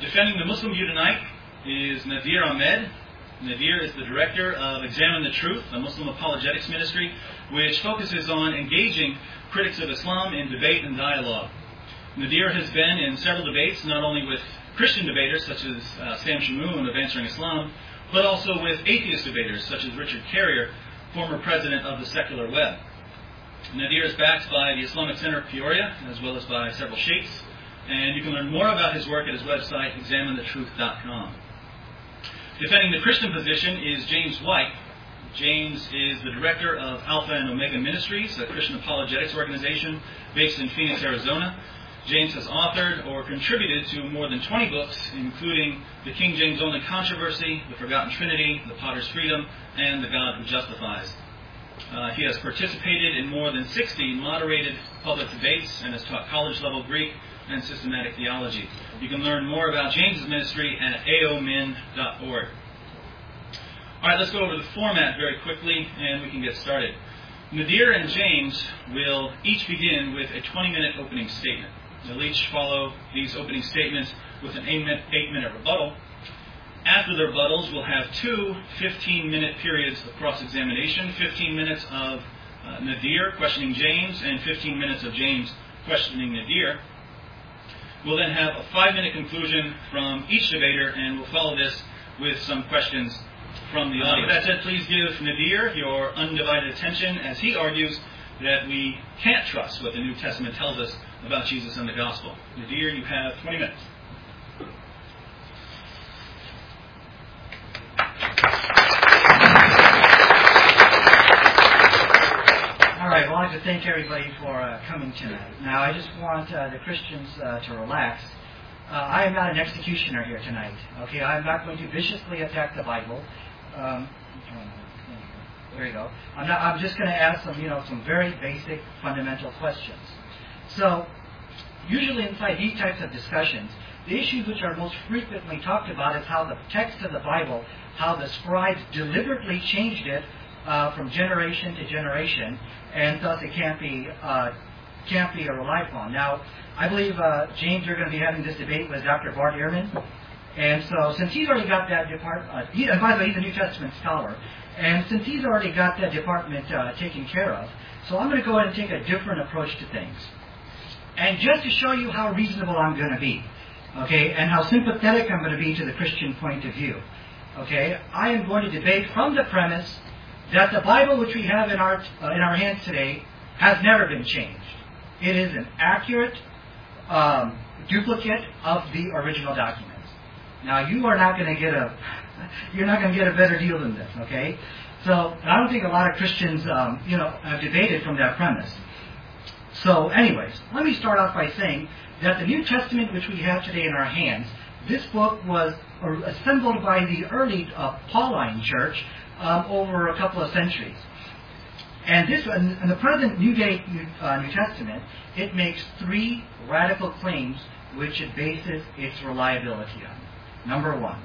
Defending the Muslim view tonight is Nadir Ahmed. Nadir is the director of Examine the Truth, a Muslim apologetics ministry, which focuses on engaging critics of Islam in debate and dialogue. Nadir has been in several debates, not only with Christian debaters such as Sam Shamoun of Answering Islam, but also with atheist debaters such as Richard Carrier, former president of the Secular Web. Nadir is backed by the Islamic Center of Peoria, as well as by several sheikhs, and you can learn more about his work at his website, examinethetruth.com. Defending the Christian position is James White. James is the director of Alpha and Omega Ministries, a Christian apologetics organization based in Phoenix, Arizona. James has authored or contributed to more than 20 books, including The King James Only Controversy, The Forgotten Trinity, The Potter's Freedom, and The God Who Justifies. He has participated in more than 60 moderated public debates and has taught college-level Greek and systematic theology. You can learn more about James's ministry at aomin.org. All right, let's go over the format very quickly, and we can get started. Nadir and James will each begin with a 20-minute opening statement. They'll each follow these opening statements with an 8-minute rebuttal. After their rebuttals, we'll have two 15-minute periods of cross-examination, 15 minutes of Nadir questioning James, and 15 minutes of James questioning Nadir. We'll then have a 5-minute conclusion from each debater, and we'll follow this with some questions from the audience. That said, please give Nadir your undivided attention as he argues that we can't trust what the New Testament tells us about Jesus and the Gospel. Nadir, you have 20 minutes. All right, well, I'd like to thank everybody for coming tonight. Now, I just want the Christians to relax. I am not an executioner here tonight. Okay, I'm not going to viciously attack the Bible. There you go. I'm just going to ask some very basic, fundamental questions. So, usually inside these types of discussions, the issues which are most frequently talked about is how the text of the Bible, how the scribes deliberately changed it from generation to generation, and thus it can't be relied upon. Now, I believe James, you're going to be having this debate with Dr. Bart Ehrman, and so since he's already got that department, and by the way, he's a New Testament scholar, and since he's already got that department taken care of, so I'm going to go ahead and take a different approach to things. And just to show you how reasonable I'm going to be, okay, and how sympathetic I'm going to be to the Christian point of view, okay, I am going to debate from the premise that the Bible which we have in our hands today has never been changed. It is an accurate duplicate of the original documents. Now, you're not going to get a better deal than this, okay? So I don't think a lot of Christians, have debated from that premise. So, anyways, let me start off by saying that the New Testament which we have today in our hands, this book was assembled by the early Pauline Church over a couple of centuries. And this, in the present New Testament, it makes three radical claims which it bases its reliability on. Number one,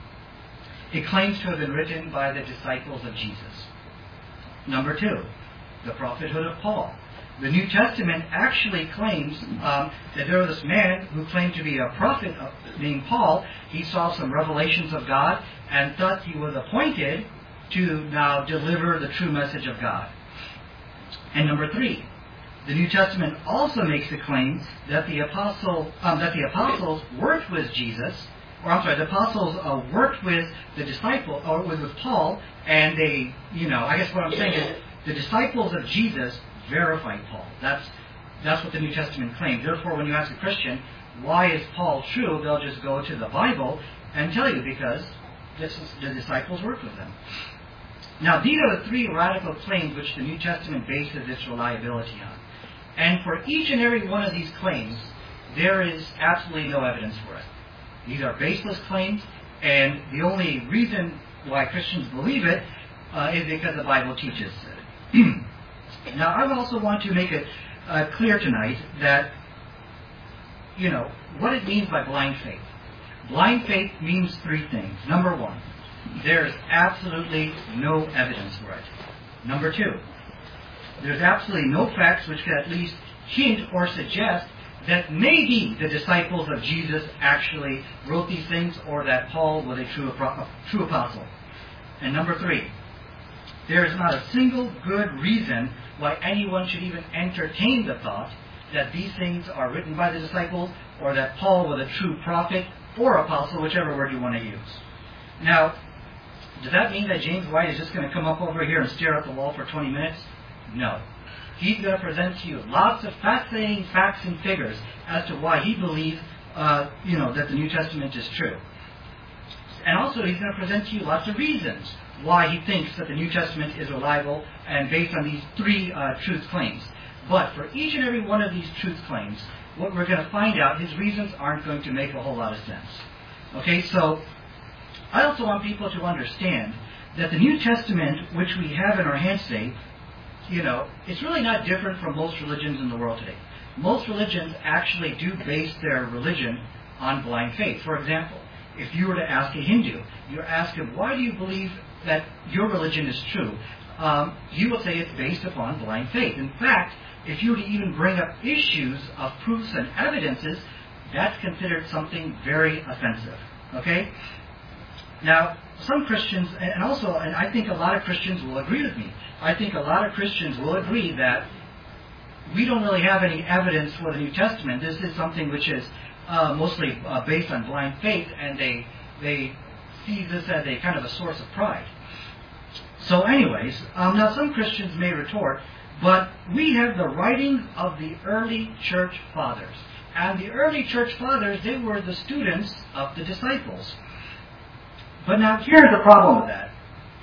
it claims to have been written by the disciples of Jesus. Number two, the prophethood of Paul. The New Testament actually claims that there was this man who claimed to be a prophet named Paul. He saw some revelations of God, and thus he was appointed to now deliver the true message of God. And number three, the New Testament also makes the claim that the apostles worked with Jesus, the apostles worked with the disciple, or with Paul, and they, I guess what I'm saying is the disciples of Jesus verified Paul. That's what the New Testament claims. Therefore, when you ask a Christian, why is Paul true, they'll just go to the Bible and tell you because the disciples worked with them. Now, these are the three radical claims which the New Testament bases its reliability on. And for each and every one of these claims, there is absolutely no evidence for it. These are baseless claims, and the only reason why Christians believe it is because the Bible teaches it. Now, I also want to make it clear tonight that, what it means by blind faith. Blind faith means three things. Number one, there's absolutely no evidence for it. Number two, there's absolutely no facts which could at least hint or suggest that maybe the disciples of Jesus actually wrote these things, or that Paul was a true apostle. And number 3, there is not a single good reason why anyone should even entertain the thought that these things are written by the disciples, or that Paul was a true prophet or apostle, whichever word you want to use. Now, does that mean that James White is just going to come up over here and stare at the wall for 20 minutes? No. He's going to present to you lots of fascinating facts and figures as to why he believes, that the New Testament is true. And also, he's going to present to you lots of reasons why he thinks that the New Testament is reliable and based on these 3 truth claims. But for each and every one of these truth claims, what we're going to find out, his reasons aren't going to make a whole lot of sense. Okay, so I also want people to understand that the New Testament, which we have in our hands today, it's really not different from most religions in the world today. Most religions actually do base their religion on blind faith. For example, if you were to ask a Hindu, you ask him, why do you believe that your religion is true? He will say it's based upon blind faith. In fact, if you were to even bring up issues of proofs and evidences, that's considered something very offensive. Okay? Now, some Christians, and I think a lot of Christians will agree with me, I think a lot of Christians will agree that we don't really have any evidence for the New Testament. This is something which is mostly based on blind faith, and they see this as a kind of a source of pride. So anyways, now some Christians may retort, but we have the writings of the early church fathers. And the early church fathers, they were the students of the disciples. But now here's the problem with that.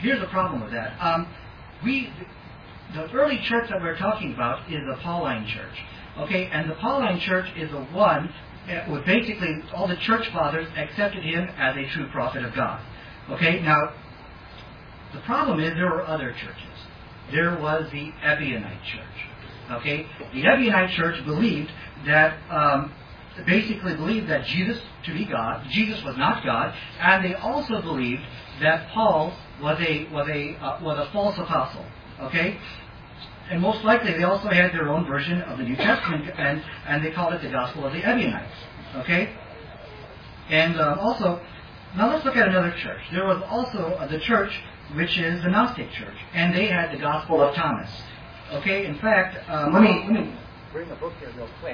The early church that we're talking about is the Pauline church. Okay, and the Pauline church is the one where basically all the church fathers accepted him as a true prophet of God. Okay, now the problem is there were other churches. There was the Ebionite church. Okay, the Ebionite church believed that Jesus to be God, Jesus was not God, and they also believed that Paul was a false apostle. Okay, and most likely they also had their own version of the New Testament, and they called it the Gospel of the Ebionites. Okay, and also now let's look at another church. There was also the church which is the Gnostic church, and they had the Gospel of Thomas. Okay, in fact, let me bring a book here real quick.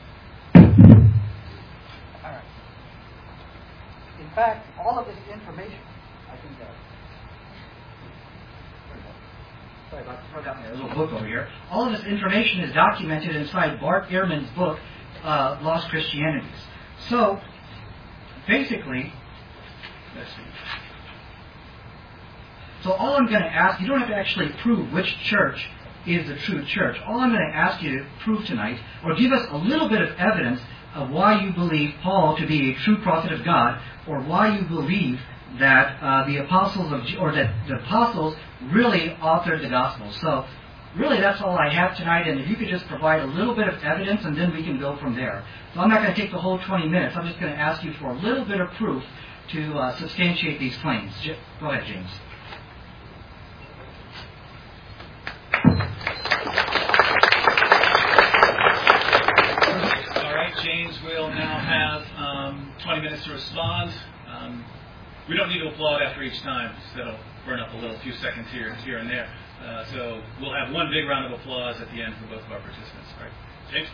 All right. In fact, all of this information, I think sorry about to throw down my little book over here. All of this information is documented inside Bart Ehrman's book, Lost Christianities. So, basically, let's see. So all I'm going to ask, you don't have to actually prove which church is the true church. All I'm going to ask you to prove tonight, or give us a little bit of evidence of why you believe Paul to be a true prophet of God, or why you believe that the apostles really authored the gospel. So really that's all I have tonight, and if you could just provide a little bit of evidence, and then we can go from there. So I'm not going to take the whole 20 minutes. I'm just going to ask you for a little bit of proof to substantiate these claims. Go ahead, James. James will now have 20 minutes to respond. We don't need to applaud after each time, so that'll burn up a few seconds here and there. So we'll have one big round of applause at the end for both of our participants. All right, James?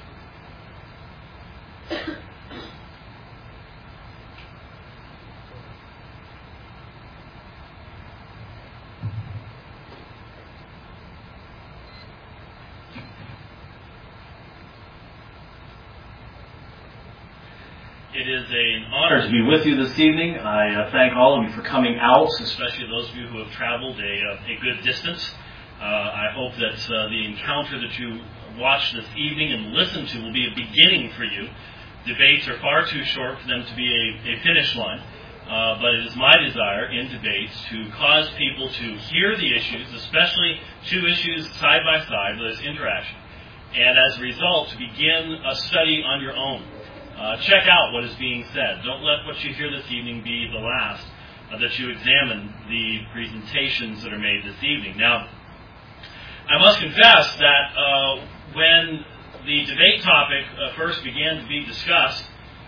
It is an honor to be with you this evening. I thank all of you for coming out, especially those of you who have traveled a good distance. I hope that the encounter that you watch this evening and listen to will be a beginning for you. Debates are far too short for them to be a finish line, but it is my desire in debates to cause people to hear the issues, especially two issues side by side with this interaction, and as a result to begin a study on your own. Check out what is being said. Don't let what you hear this evening be the last that you examine the presentations that are made this evening. Now, I must confess that when the debate topic first began to be discussed,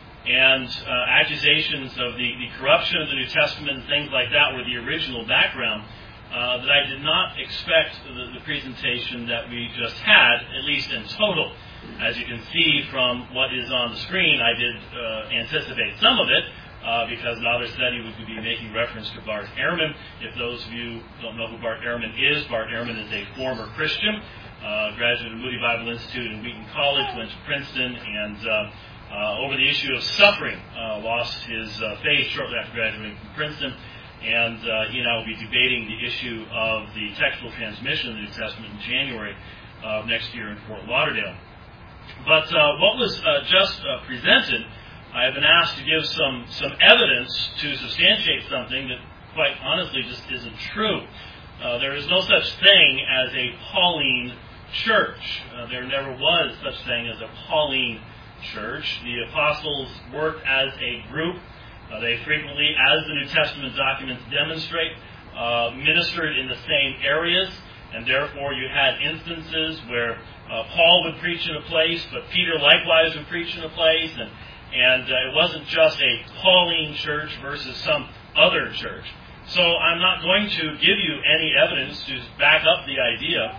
and accusations of the corruption of the New Testament and things like that were the original background, that I did not expect the presentation that we just had, at least in total. As you can see from what is on the screen, I did anticipate some of it, because another study would be making reference to Bart Ehrman. If those of you don't know who Bart Ehrman is a former Christian, graduate of Moody Bible Institute and Wheaton College, went to Princeton, and over the issue of suffering, lost his faith shortly after graduating from Princeton. And he and I will be debating the issue of the textual transmission of the New Testament in January of next year in Fort Lauderdale. But what was just presented, I have been asked to give some evidence to substantiate something that, quite honestly, just isn't true. There is no such thing as a Pauline church. There never was such thing as a Pauline church. The apostles worked as a group. They frequently, as the New Testament documents demonstrate, ministered in the same areas, and therefore you had instances where Paul would preach in a place, but Peter likewise would preach in a place, and it wasn't just a Pauline church versus some other church. So I'm not going to give you any evidence to back up the idea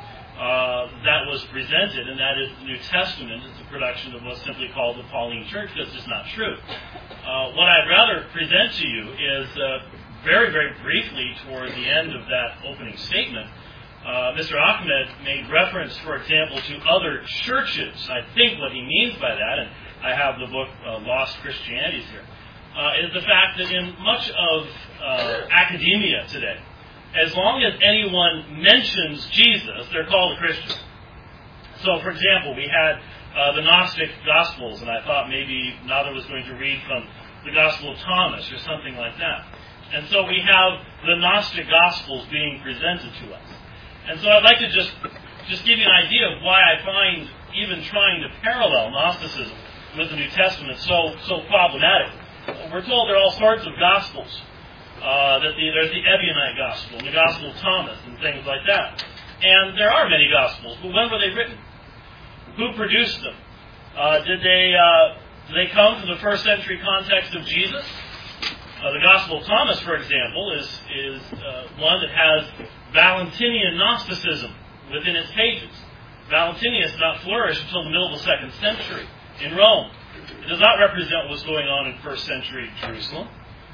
that was presented, and that is the New Testament is the production of what's simply called the Pauline church. That's just not true. What I'd rather present to you is very, very briefly toward the end of that opening statement, Mr. Ahmed made reference, for example, to other churches. I think what he means by that, and I have the book Lost Christianities here, is the fact that in much of academia today, as long as anyone mentions Jesus, they're called a Christian. So, for example, we had the Gnostic Gospels, and I thought maybe Nada was going to read from the Gospel of Thomas or something like that. And so we have the Gnostic Gospels being presented to us. And so I'd like to just give you an idea of why I find even trying to parallel Gnosticism with the New Testament so problematic. We're told there are all sorts of Gospels. There's the Ebionite Gospel, and the Gospel of Thomas, and things like that. And there are many Gospels, but when were they written? Who produced them? Did they come from the first century context of Jesus? The Gospel of Thomas, for example, is one that has Valentinian Gnosticism within its pages. Valentinius did not flourish until the middle of the 2nd century in Rome. It does not represent what's going on in 1st century Jerusalem.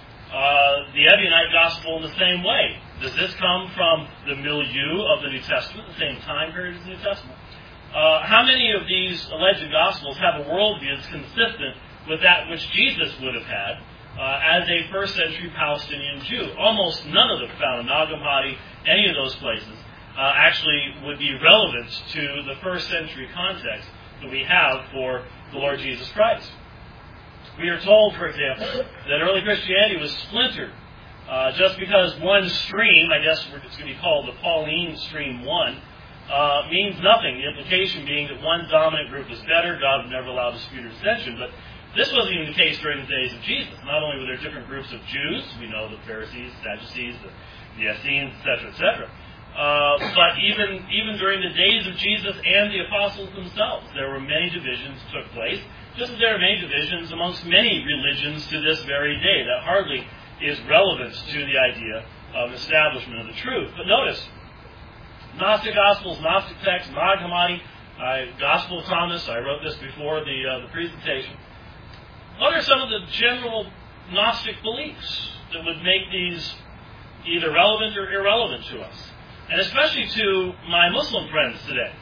The Ebionite Gospel in the same way. Does this come from the milieu of the New Testament, the same time period as the New Testament? How many of these alleged Gospels have a worldview that's consistent with that which Jesus would have had as a 1st century Palestinian Jew? Almost none of them found in Nag Hammadi, any of those places, actually would be relevant to the 1st century context that we have for the Lord Jesus Christ. We are told, for example, that early Christianity was splintered. Just because one stream, I guess it's going to be called the Pauline Stream 1, means nothing. The implication being that one dominant group is better, God would never allow dispute or dissension. But this wasn't even the case during the days of Jesus. Not only were there different groups of Jews, we know the Pharisees, Sadducees, the Essenes, etc., etc., but even during the days of Jesus and the apostles themselves, there were many divisions that took place, just as there are many divisions amongst many religions to this very day. That hardly is relevant to the idea of establishment of the truth. But notice, Gnostic Gospels, Gnostic texts, Nag Hammadi, Gospel of Thomas, I wrote this before the presentation. What are some of the general Gnostic beliefs that would make these either relevant or irrelevant to us? And especially to my Muslim friends today.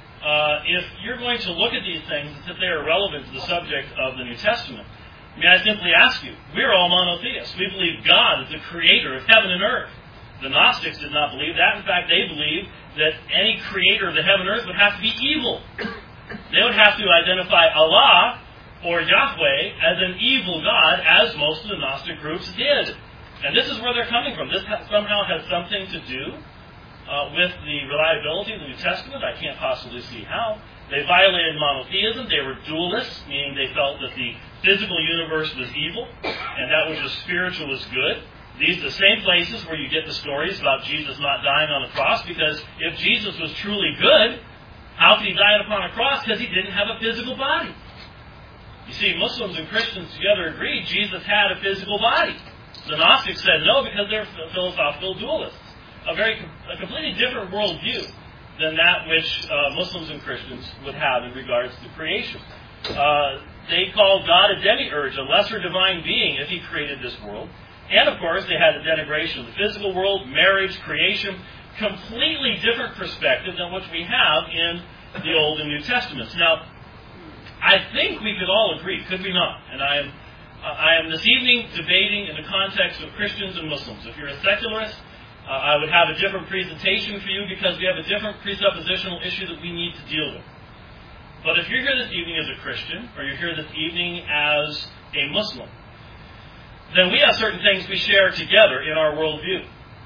If you're going to look at these things as if they are relevant to the subject of the New Testament, may I simply ask you, we're all monotheists. We believe God is the creator of heaven and earth. The Gnostics did not believe that. In fact, they believed that any creator of the heaven and earth would have to be evil. They would have to identify Allah or Yahweh as an evil God, as most of the Gnostic groups did. And this is where they're coming from. This somehow has something to do with the reliability of the New Testament. I can't possibly see how. They violated monotheism. They were dualists, meaning they felt that the physical universe was evil and that which was spiritual was good. These are the same places where you get the stories about Jesus not dying on the cross, because if Jesus was truly good How could he die upon a cross? Because he didn't have a physical body. You see, Muslims and Christians together agreed Jesus had a physical body. The Gnostics said no because they're philosophical dualists. A completely different worldview than that which Muslims and Christians would have in regards to creation. They called God a demiurge, a lesser divine being if he created this world. And of course, they had a denigration of the physical world, marriage, creation, completely different perspective than what we have in the Old and New Testaments. Now, I think we could all agree, could we not? And I am this evening debating in the context of Christians and Muslims. If you're a secularist, I would have a different presentation for you because we have a different presuppositional issue that we need to deal with. But if you're here this evening as a Christian, or you're here this evening as a Muslim, then we have certain things we share together in our worldview.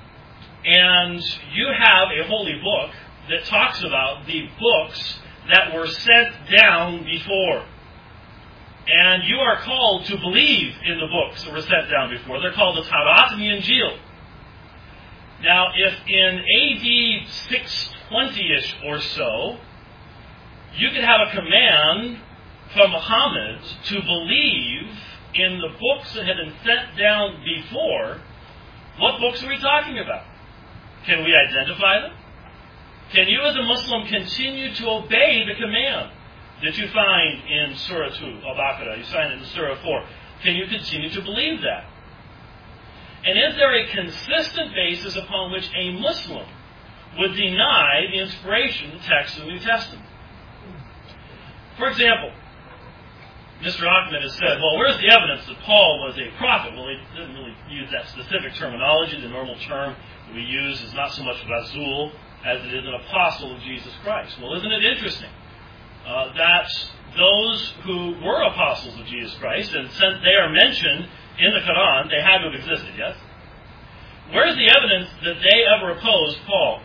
And you have a holy book that talks about the books that were sent down before. And you are called to believe in the books that were sent down before. They're called the Taurat and the Injil. Now, if in AD 620-ish or so, you could have a command from Muhammad to believe in the books that had been sent down before, what books are we talking about? Can we identify them? Can you as a Muslim continue to obey the command that you find in Surah 2, Al-Baqarah, you find it in Surah 4? Can you continue to believe that? And is there a consistent basis upon which a Muslim would deny the inspiration of the text of the New Testament? For example, Mr. Ahmed has said, well, where's the evidence that Paul was a prophet? Well, he didn't really use that specific terminology. The normal term that we use is not so much Rasul as it is an apostle of Jesus Christ. Well, isn't it interesting that those who were apostles of Jesus Christ, and since they are mentioned in the Quran, they had to have existed, yes? Where is the evidence that they ever opposed Paul?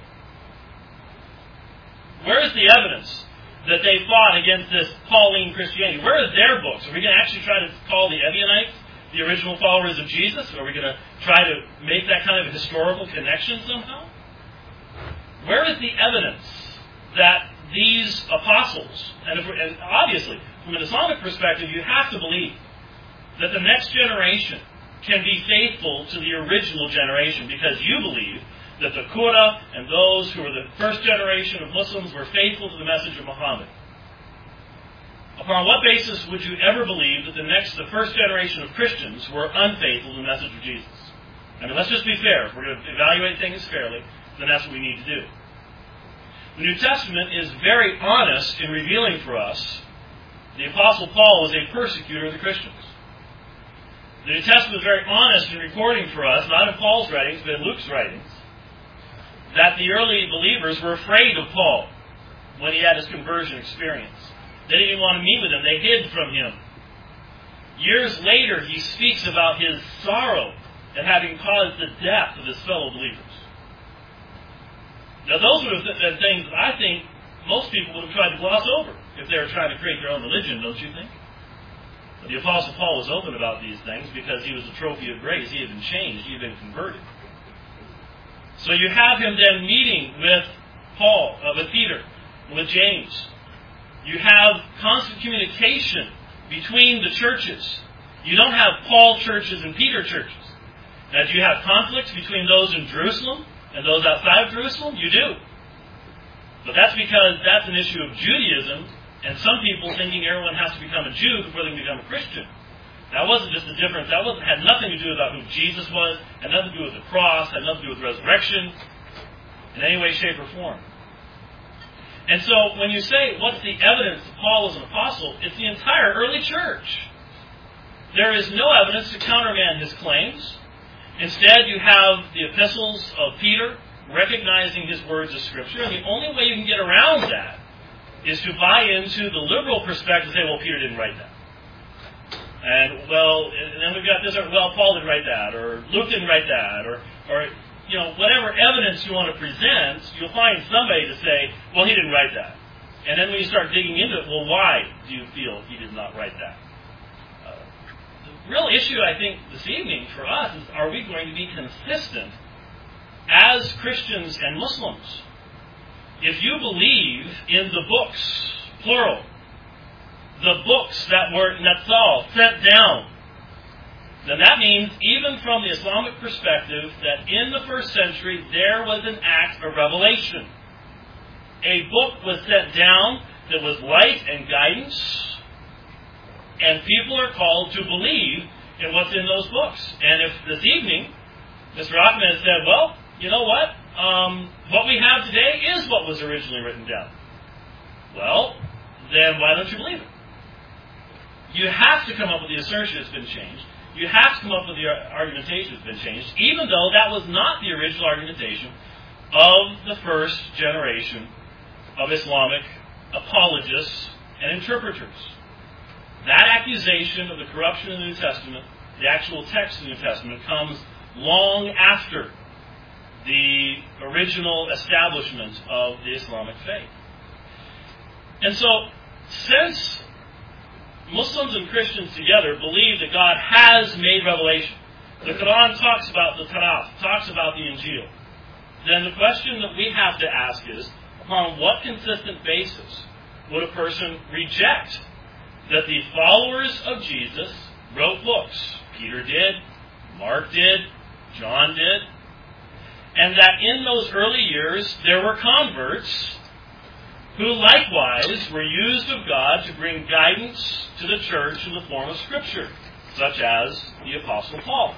Where is the evidence that they fought against this Pauline Christianity? Where are their books? Are we going to actually try to call the Ebionites the original followers of Jesus? Or are we going to try to make that kind of a historical connection somehow? Where is the evidence that these apostles, and obviously, from an Islamic perspective, you have to believe that the next generation can be faithful to the original generation because you believe that the Qur'an and those who were the first generation of Muslims were faithful to the message of Muhammad. Upon what basis would you ever believe that the first generation of Christians were unfaithful to the message of Jesus? I mean, let's just be fair. If we're going to evaluate things fairly, then that's what we need to do. The New Testament is very honest in revealing for us the Apostle Paul was a persecutor of the Christians. The New Testament is very honest in recording for us, not in Paul's writings, but in Luke's writings, that the early believers were afraid of Paul when he had his conversion experience. They didn't even want to meet with him. They hid from him. Years later, he speaks about his sorrow at having caused the death of his fellow believers. Now, those would have been things that I think most people would have tried to gloss over if they were trying to create their own religion, don't you think? But the Apostle Paul was open about these things because he was a trophy of grace. He had been changed. He had been converted. So you have him then meeting with Paul, with Peter, with James. You have constant communication between the churches. You don't have Paul churches and Peter churches. Now, do you have conflicts between those in Jerusalem and those outside of Jerusalem? You do. But that's because that's an issue of Judaism and some people thinking everyone has to become a Jew before they can become a Christian. That wasn't just a difference. That had nothing to do about who Jesus was, had nothing to do with the cross, had nothing to do with resurrection in any way, shape, or form. And so when you say, what's the evidence that Paul was an apostle? It's the entire early church. There is no evidence to countermand his claims. Instead, you have the epistles of Peter recognizing his words as Scripture. And the only way you can get around that is to buy into the liberal perspective and say, well, Peter didn't write that. And then we've got this, well, Paul didn't write that, or Luke didn't write that, or whatever evidence you want to present, you'll find somebody to say, well, he didn't write that. And then when you start digging into it, well, why do you feel he did not write that? The real issue, I think, this evening for us is, are we going to be consistent as Christians and Muslims if you believe in the books, plural, the books that were Nazzal, sent down, then that means, even from the Islamic perspective, that in the first century there was an act of revelation. A book was sent down that was light and guidance, and people are called to believe in what's in those books. And if this evening, Mr. Ahmed has said, well, you know what we have today is what was originally written down. Well, then why don't you believe it? You have to come up with the assertion it's been changed. You have to come up with the argumentation that's been changed, even though that was not the original argumentation of the first generation of Islamic apologists and interpreters. That accusation of the corruption in the New Testament, the actual text of the New Testament, comes long after the original establishment of the Islamic faith. And so, since Muslims and Christians together believe that God has made revelation, the Quran talks about the Tanakh, talks about the Injil, then the question that we have to ask is, upon what consistent basis would a person reject that the followers of Jesus wrote books? Peter did, Mark did, John did, and that in those early years there were converts who likewise were used of God to bring guidance to the church in the form of Scripture, such as the Apostle Paul.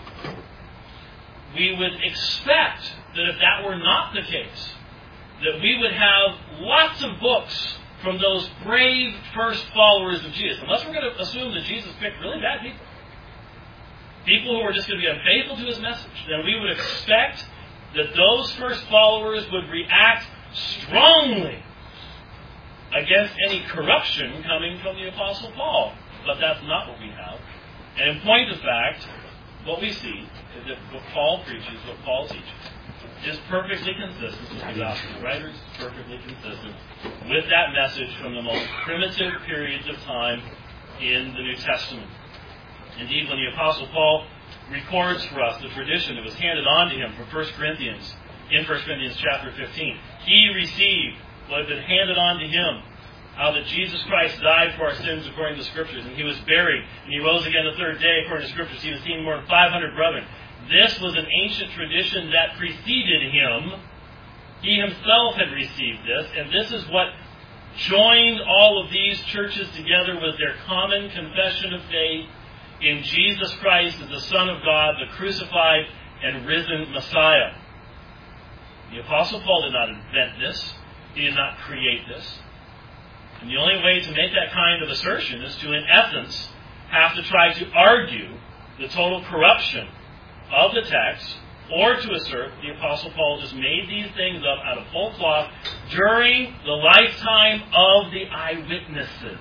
We would expect that if that were not the case, that we would have lots of books from those brave first followers of Jesus. Unless we're going to assume that Jesus picked really bad people, people who were just going to be unfaithful to his message, then we would expect that those first followers would react strongly against any corruption coming from the Apostle Paul. But that's not what we have. And in point of fact, what we see is that what Paul preaches, what Paul teaches, is perfectly consistent with the gospel writers, perfectly consistent with that message from the most primitive periods of time in the New Testament. Indeed, when the Apostle Paul records for us the tradition that was handed on to him from 1 Corinthians, in 1 Corinthians chapter 15, he received what had been handed on to him, how that Jesus Christ died for our sins according to the Scriptures, and he was buried, and he rose again the third day according to the Scriptures. He was seen more than 500 brethren. This was an ancient tradition that preceded him. He himself had received this, and this is what joined all of these churches together, was their common confession of faith in Jesus Christ as the Son of God, the crucified and risen Messiah. The Apostle Paul did not invent this. He did not create this. And the only way to make that kind of assertion is to, in essence, have to try to argue the total corruption of the text, or to assert the Apostle Paul just made these things up out of whole cloth during the lifetime of the eyewitnesses.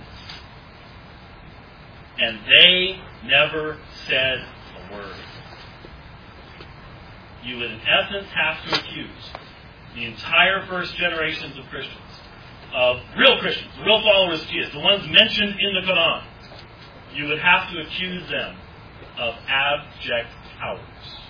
And they never said a word. You would, in essence, have to accuse the entire first generations of Christians, of real Christians, the real followers of Jesus, the ones mentioned in the Quran. You would have to accuse them of abject cowards.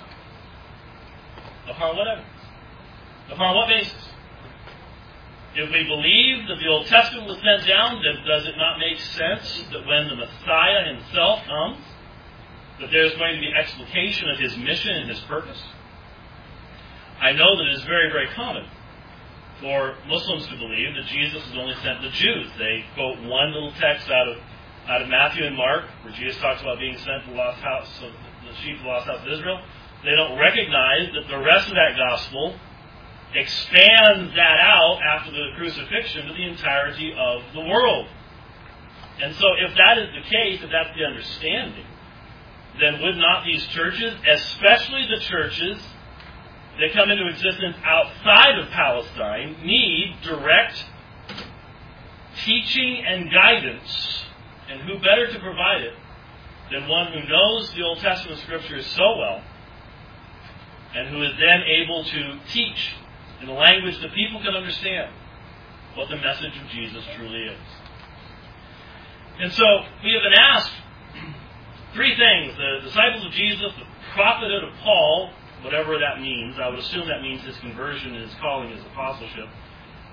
Upon what evidence? Upon what basis? If we believe that the Old Testament was sent down, then does it not make sense that when the Messiah himself comes, that there's going to be explication of his mission and his purpose? I know that it is very, very common for Muslims to believe that Jesus was only sent to Jews. They quote one little text out of Matthew and Mark, where Jesus talks about being sent to the lost house of the sheep of the lost house of Israel. They don't recognize that the rest of that gospel expands that out after the crucifixion to the entirety of the world. And so if that is the case, if that's the understanding, then would not these churches, especially the churches that come into existence outside of Palestine, need direct teaching and guidance? And who better to provide it than one who knows the Old Testament Scriptures so well, and who is then able to teach in a language that people can understand what the message of Jesus truly is. And so we have been asked three things. The disciples of Jesus, the prophethood of Paul, whatever that means. I would assume that means his conversion and his calling, his apostleship.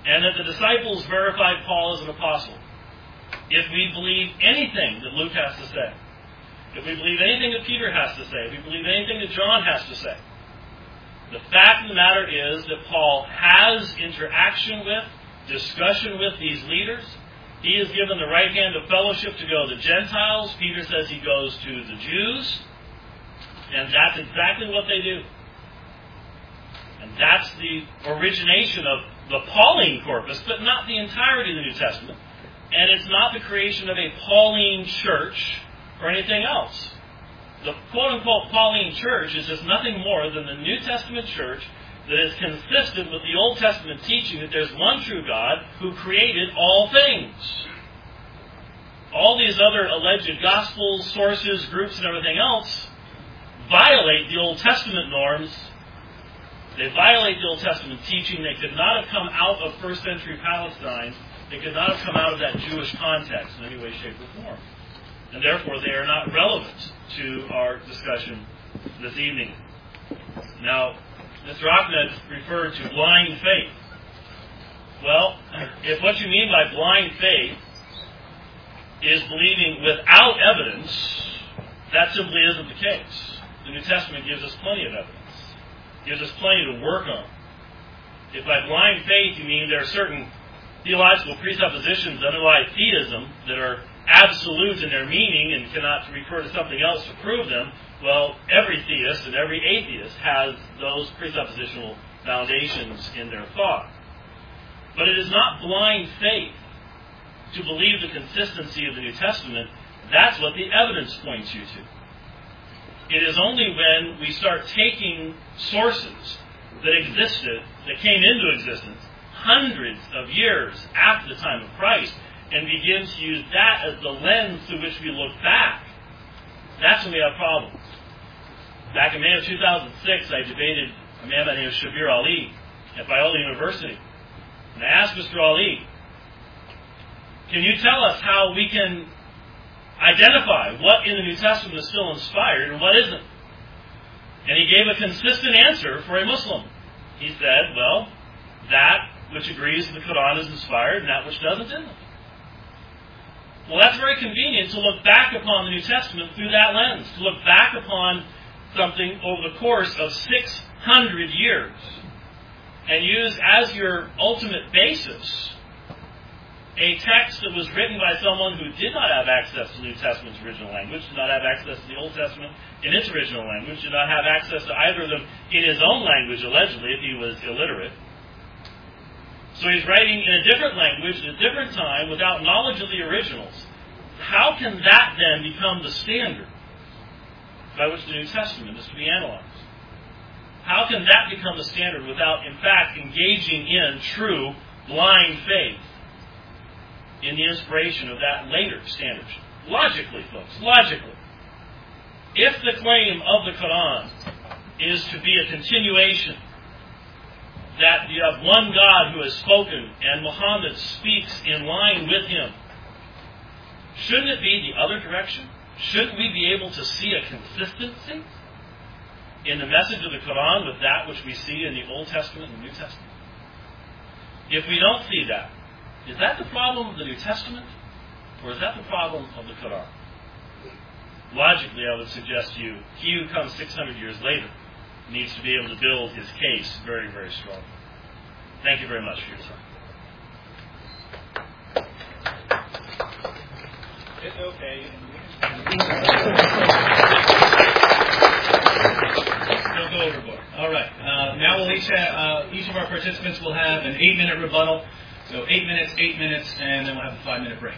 and that the disciples verified Paul as an apostle. If we believe anything that Luke has to say, if we believe anything that Peter has to say, if we believe anything that John has to say, the fact of the matter is that Paul has interaction with, discussion with these leaders. He is given the right hand of fellowship to go to the Gentiles. Peter says he goes to the Jews. And that's exactly what they do. And that's the origination of the Pauline corpus, but not the entirety of the New Testament. And it's not the creation of a Pauline church or anything else. The quote-unquote Pauline church is just nothing more than the New Testament church that is consistent with the Old Testament teaching that there's one true God who created all things. All these other alleged gospels, sources, groups, and everything else violate the Old Testament norms. They violate the Old Testament teaching. They could not have come out of first century Palestine. They could not have come out of that Jewish context in any way, shape, or form. And therefore, they are not relevant to our discussion this evening. Now, Mr. Ahmed referred to blind faith. Well, if what you mean by blind faith is believing without evidence, that simply isn't the case. The New Testament gives us plenty of evidence. Gives us plenty to work on. If by blind faith you mean there are certain theological presuppositions that underlie theism that are absolute in their meaning and cannot refer to something else to prove them, well, every theist and every atheist has those presuppositional foundations in their thought. But it is not blind faith to believe the consistency of the New Testament. That's what the evidence points you to. It is only when we start taking sources that existed, that came into existence hundreds of years after the time of Christ, and begin to use that as the lens through which we look back, that's when we have problems. Back in May of 2006, I debated a man by the name of Shabir Ali at Biola University. And I asked Mr. Ali, can you tell us how we can identify what in the New Testament is still inspired and what isn't? And he gave a consistent answer for a Muslim. He said, well, that which agrees the Quran is inspired and that which doesn't isn't. Well, that's very convenient to look back upon the New Testament through that lens, to look back upon something over the course of 600 years and use as your ultimate basis a text that was written by someone who did not have access to the New Testament's original language, did not have access to the Old Testament in its original language, did not have access to either of them in his own language, allegedly, if he was illiterate. So he's writing in a different language, at a different time, without knowledge of the originals. How can that then become the standard by which the New Testament is to be analyzed? How can that become the standard without, in fact, engaging in true blind faith in the inspiration of that later standard? Logically, folks, logically. If the claim of the Quran is to be a continuation, that you have one God who has spoken and Muhammad speaks in line with him, shouldn't it be the other direction? Shouldn't we be able to see a consistency in the message of the Quran with that which we see in the Old Testament and the New Testament? If we don't see that, is that the problem of the New Testament, or is that the problem of the Quran? Logically, I would suggest to you, he who comes 600 years later needs to be able to build his case very, very strongly. Thank you very much for your time. It's okay. Don't go overboard. All right. Now we'll each of our participants will have an 8-minute rebuttal. So 8 minutes, and then we'll have a 5-minute break.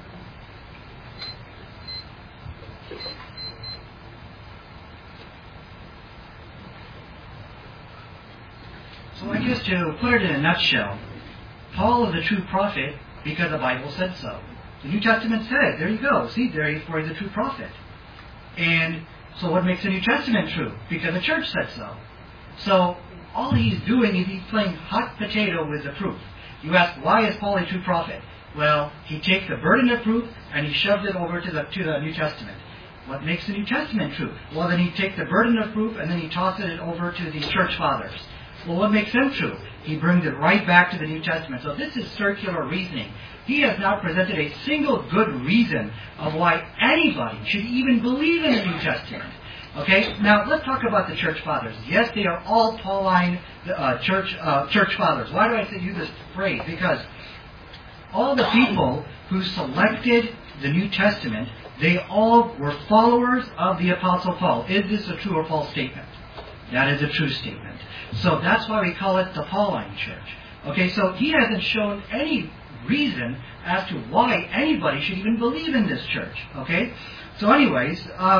So I guess to put it in a nutshell, Paul is a true prophet because the Bible said so. The New Testament said, there you go, see, therefore he's a true prophet. And so what makes the New Testament true? Because the church said so. So all he's doing is he's playing hot potato with the proof. You ask, why is Paul a true prophet? Well, he takes the burden of proof and he shoves it over to the New Testament. What makes the New Testament true? Well, then he takes the burden of proof and then he tosses it over to the church fathers. Well, what makes them true? he brings it right back to the New Testament. So this is circular reasoning. He has not presented a single good reason of why anybody should even believe in the New Testament. Okay, now let's talk about the church fathers. Yes, they are all Pauline church fathers. Why do I use this phrase? Because all the people who selected the New Testament, they all were followers of the Apostle Paul. Is this a true or false statement? That is a true statement. So that's why we call it the Pauline church. Okay, so he hasn't shown any reason as to why anybody should even believe in this church. Okay, so anyways,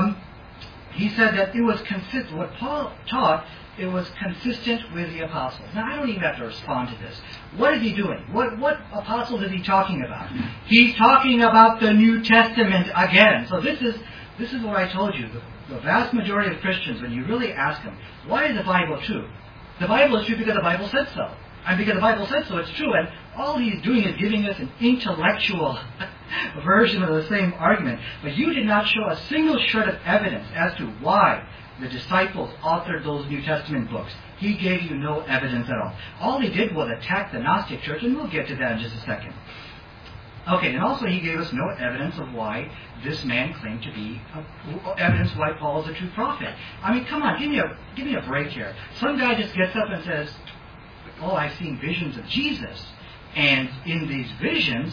he said that it was consistent. What Paul taught, it was consistent with the apostles. Now, I don't even have to respond to this. What is he doing? What apostles is he talking about? He's talking about the New Testament again. So this is what I told you. The vast majority of Christians, when you really ask them, why is the Bible true? The Bible is true because the Bible said so. And because the Bible said so, it's true. And all he's doing is giving us an intellectual version of the same argument. But you did not show a single shred of evidence as to why the disciples authored those New Testament books. He gave you no evidence at all. All he did was attack the Gnostic church, and we'll get to that in just a second. Okay, and also he gave us no evidence of why this man claimed to be, evidence why Paul is a true prophet. I mean, come on, give me a break here. Some guy just gets up and says, oh, I've seen visions of Jesus. And in these visions,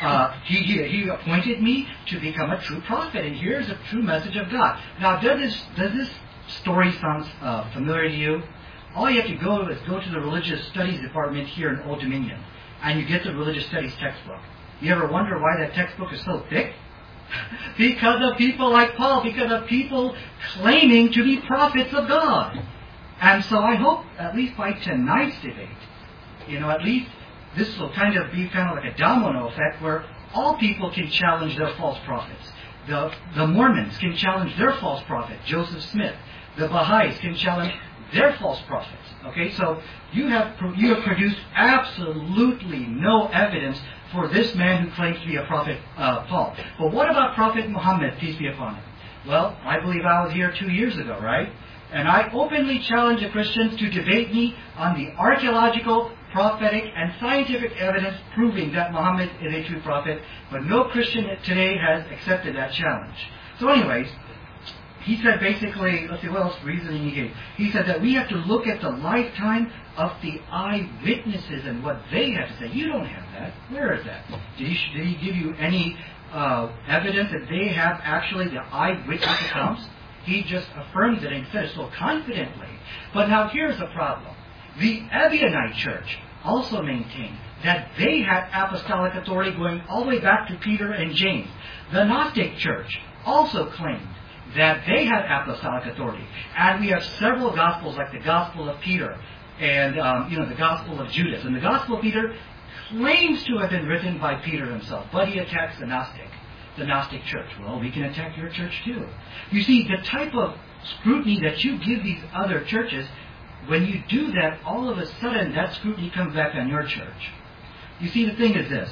he appointed me to become a true prophet. And here's a true message of God. Now, does this story sound familiar to you? All you have to go is go to the religious studies department here in Old Dominion, and you get the religious studies textbook. You ever wonder why that textbook is so thick? Because of people like Paul, because of people claiming to be prophets of God. And so I hope, at least by tonight's debate, at least this will be kind of like a domino effect where all people can challenge their false prophets. The Mormons can challenge their false prophet, Joseph Smith. The Baha'is can challenge their false prophets. Okay, so you have produced absolutely no evidence for this man who claims to be a prophet, Paul. But what about Prophet Muhammad, peace be upon him? Well, I believe I was here 2 years ago, right? And I openly challenge the Christians to debate me on the archaeological, prophetic, and scientific evidence proving that Muhammad is a true prophet, but no Christian today has accepted that challenge. So anyways, he said basically, let's see, what else reasoning he gave? He said that we have to look at the lifetime of the eyewitnesses and what they have to say. You don't have that. Where is that? Did he give you any evidence that they have actually the eyewitness accounts? He just affirms it and says so confidently. But now here's the problem. The Ebionite church also maintained that they had apostolic authority going all the way back to Peter and James. The Gnostic church also claimed that they had apostolic authority. And we have several Gospels, like the Gospel of Peter and the Gospel of Judas. And the Gospel of Peter claims to have been written by Peter himself, but he attacks the Gnostic church. Well, we can attack your church too. You see, the type of scrutiny that you give these other churches, when you do that, all of a sudden that scrutiny comes back on your church. You see, the thing is this.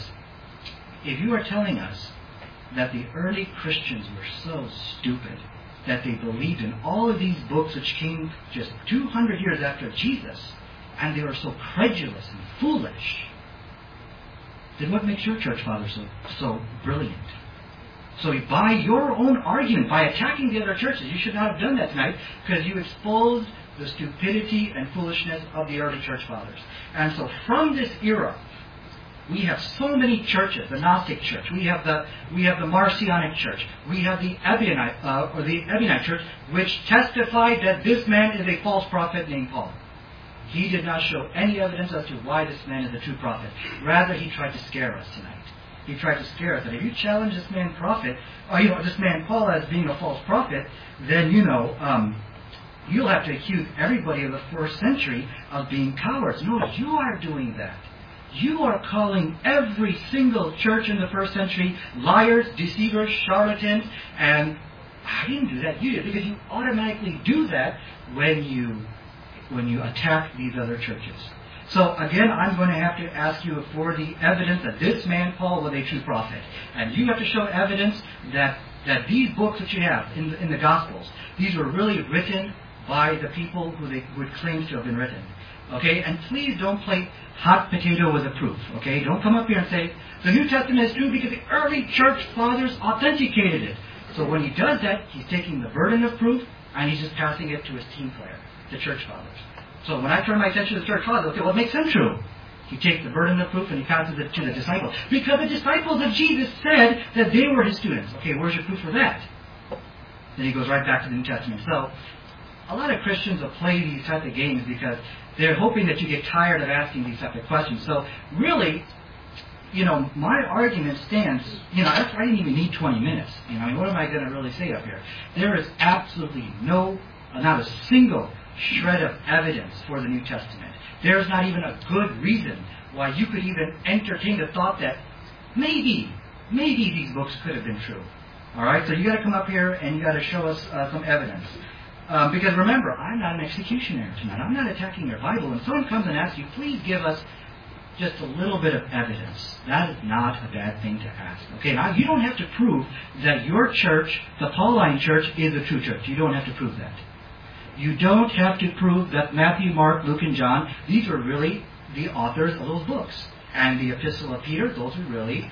If you are telling us that the early Christians were so stupid that they believed in all of these books which came just 200 years after Jesus, and they were so credulous and foolish, then what makes your church fathers so brilliant? So by your own argument, by attacking the other churches, you should not have done that tonight, because you exposed the stupidity and foolishness of the early church fathers. And so from this era, we have so many churches. The Gnostic church, we have the Marcionic church, we have the Ebionite church, which testified that this man is a false prophet named Paul. He did not show any evidence as to why this man is a true prophet. Rather, he tried to scare us tonight. He tried to scare us that if you challenge this man prophet, or this man Paul as being a false prophet, then you'll have to accuse everybody of the first century of being cowards. No, you are doing that. You are calling every single church in the first century liars, deceivers, charlatans, and I didn't do that. You did, because you automatically do that when you attack these other churches. So again, I'm going to have to ask you for the evidence that this man Paul was a true prophet, and you have to show evidence that these books that you have in the Gospels, these were really written by the people who claim to have been written. Okay? And please don't play hot potato with the proof. Okay? Don't come up here and say, the New Testament is true because the early church fathers authenticated it. So when he does that, he's taking the burden of proof and he's just passing it to his team player, the church fathers. So when I turn my attention to the church fathers, okay, what makes them true? He takes the burden of proof and he passes it to the disciples. Because the disciples of Jesus said that they were his students. Okay, where's your proof for that? Then he goes right back to the New Testament. So a lot of Christians will play these type of games because they're hoping that you get tired of asking these type of questions. So really, my argument stands, I didn't even need 20 minutes. What am I going to really say up here? There is absolutely not a single shred of evidence for the New Testament. There's not even a good reason why you could even entertain the thought that maybe these books could have been true. All right, so you got to come up here and you got to show us some evidence. Because remember, I'm not an executioner tonight. I'm not attacking your Bible. When someone comes and asks you, please give us just a little bit of evidence. That is not a bad thing to ask. Okay, now you don't have to prove that your church, the Pauline church, is a true church. You don't have to prove that. You don't have to prove that Matthew, Mark, Luke, and John, these were really the authors of those books. And the Epistle of Peter, those were really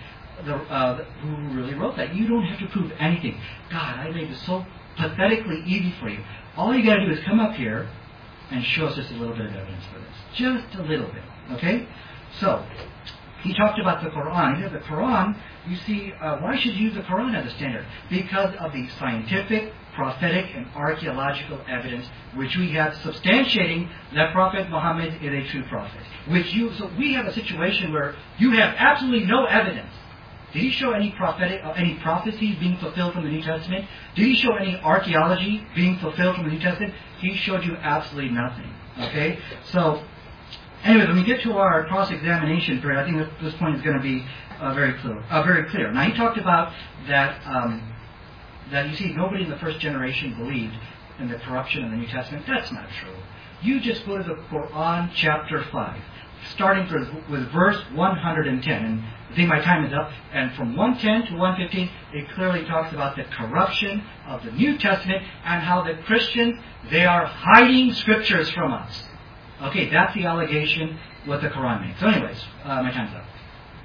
who really wrote that. You don't have to prove anything. God, I made this so pathetically easy for you. All you got to do is come up here and show us just a little bit of evidence for this. Just a little bit. Okay? So, he talked about the Quran. He said the Quran, you see, why should you use the Quran as a standard? Because of the scientific, prophetic, and archaeological evidence which we have substantiating that Prophet Muhammad is a true prophet. So we have a situation where you have absolutely no evidence. Did he show any prophecies being fulfilled from the New Testament? Did he show any archaeology being fulfilled from the New Testament? He showed you absolutely nothing. Okay? So, anyway, when we get to our cross-examination period, I think this point is going to be very clear. Now, he talked about that you see, nobody in the first generation believed in the corruption of the New Testament. That's not true. You just go to the Quran, chapter 5, starting with verse 110. And I think my time is up. And from 110 to 115, it clearly talks about the corruption of the New Testament and how the Christians, they are hiding scriptures from us. Okay, that's the allegation what the Quran makes. So anyways, my time's up.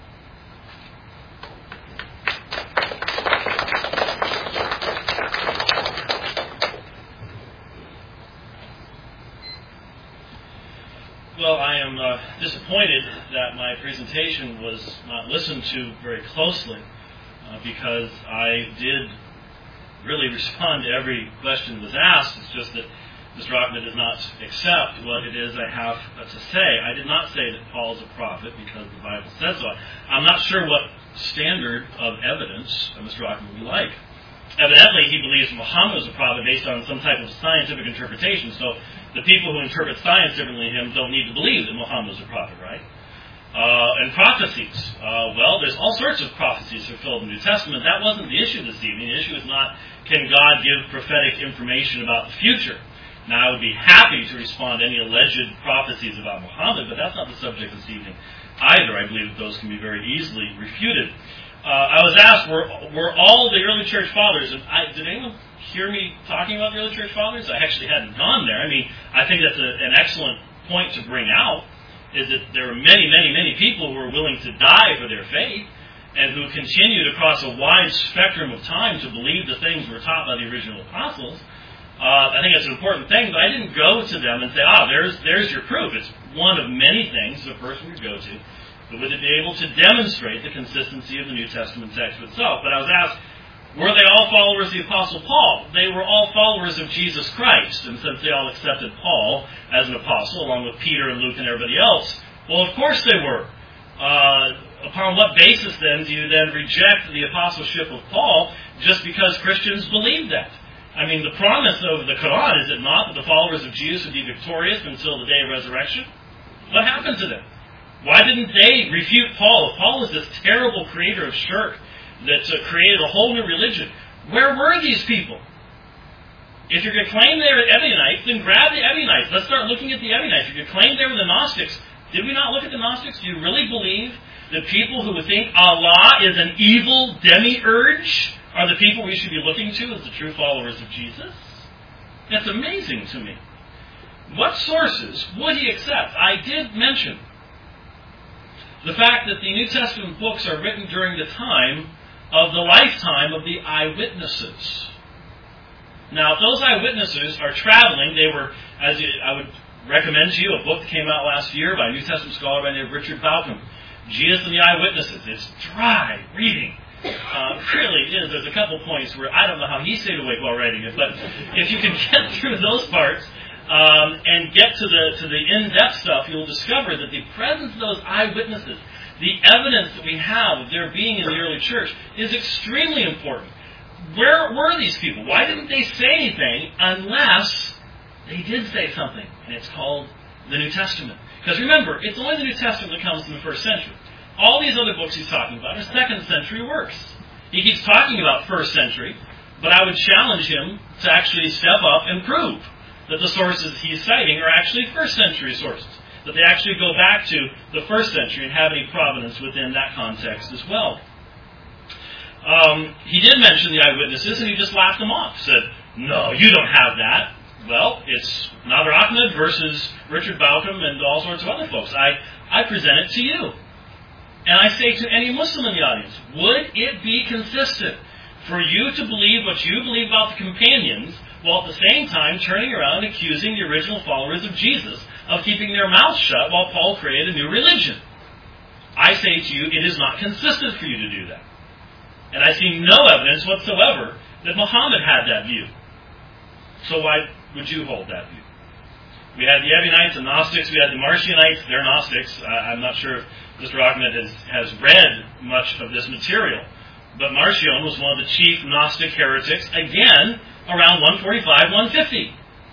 Well, I am disappointed that my presentation was not listened to very closely because I did really respond to every question that was asked. It's just that Mr. Ahmed does not accept what it is I have to say. I did not say that Paul is a prophet because the Bible says so. I'm not sure what standard of evidence Mr. Ahmed would like. Evidently, he believes Muhammad is a prophet based on some type of scientific interpretation. So the people who interpret science differently than him don't need to believe that Muhammad is a prophet, right? And prophecies. Well, there's all sorts of prophecies fulfilled in the New Testament. That wasn't the issue this evening. The issue is not, can God give prophetic information about the future? Now, I would be happy to respond to any alleged prophecies about Muhammad, but that's not the subject this evening either. I believe that those can be very easily refuted. I was asked, were all the early church fathers, and did anyone hear me talking about the early church fathers? I actually hadn't gone there. I mean, I think that's an excellent point to bring out, is that there are many, many, many people who are willing to die for their faith and who continued across a wide spectrum of time to believe the things were taught by the original apostles. I think that's an important thing, but I didn't go to them and say, there's your proof. It's one of many things a person could go to. But would it be able to demonstrate the consistency of the New Testament text itself? But I was asked, were they all followers of the Apostle Paul? They were all followers of Jesus Christ. And since they all accepted Paul as an apostle, along with Peter and Luke and everybody else, well, of course they were. Upon what basis, then, do you then reject the apostleship of Paul just because Christians believe that? I mean, the promise of the Quran, is it not, that the followers of Jesus would be victorious until the day of resurrection? What happened to them? Why didn't they refute Paul? If Paul is this terrible creator of shirk that created a whole new religion, where were these people? If you're going to claim they were Ebionites, then grab the Ebionites. Let's start looking at the Ebionites. If you claim they were the Gnostics, did we not look at the Gnostics? Do you really believe that people who would think Allah is an evil demiurge are the people we should be looking to as the true followers of Jesus? That's amazing to me. What sources would he accept? I did mention the fact that the New Testament books are written during the time of the lifetime of the eyewitnesses. Now, if those eyewitnesses are traveling, they were, I would recommend to you a book that came out last year by a New Testament scholar by the name of Richard Bauckham, Jesus and the Eyewitnesses. It's dry reading. Really is. There's a couple points where I don't know how he stayed awake while writing it, but if you can get through those parts and get to the in-depth stuff, you'll discover that the presence of those eyewitnesses, the evidence that we have of their being in the early church, is extremely important. Where were these people? Why didn't they say anything unless they did say something? And it's called the New Testament. Because remember, it's only the New Testament that comes from the first century. All these other books he's talking about are second century works. He keeps talking about first century, but I would challenge him to actually step up and prove that the sources he's citing are actually first century sources, that they actually go back to the first century and have any provenance within that context as well. He did mention the eyewitnesses, and he just laughed them off, said, no, you don't have that. Well, it's Nader Ahmed versus Richard Bauckham and all sorts of other folks. I present it to you. And I say to any Muslim in the audience, would it be consistent for you to believe what you believe about the companions, while at the same time turning around and accusing the original followers of Jesus of keeping their mouths shut while Paul created a new religion? I say to you, it is not consistent for you to do that. And I see no evidence whatsoever that Muhammad had that view. So why would you hold that view? We had the Ebionites and Gnostics. We had the Marcionites. They're Gnostics. I'm not sure if Mr. Ahmed has read much of this material. But Marcion was one of the chief Gnostic heretics, again, around 145, 150.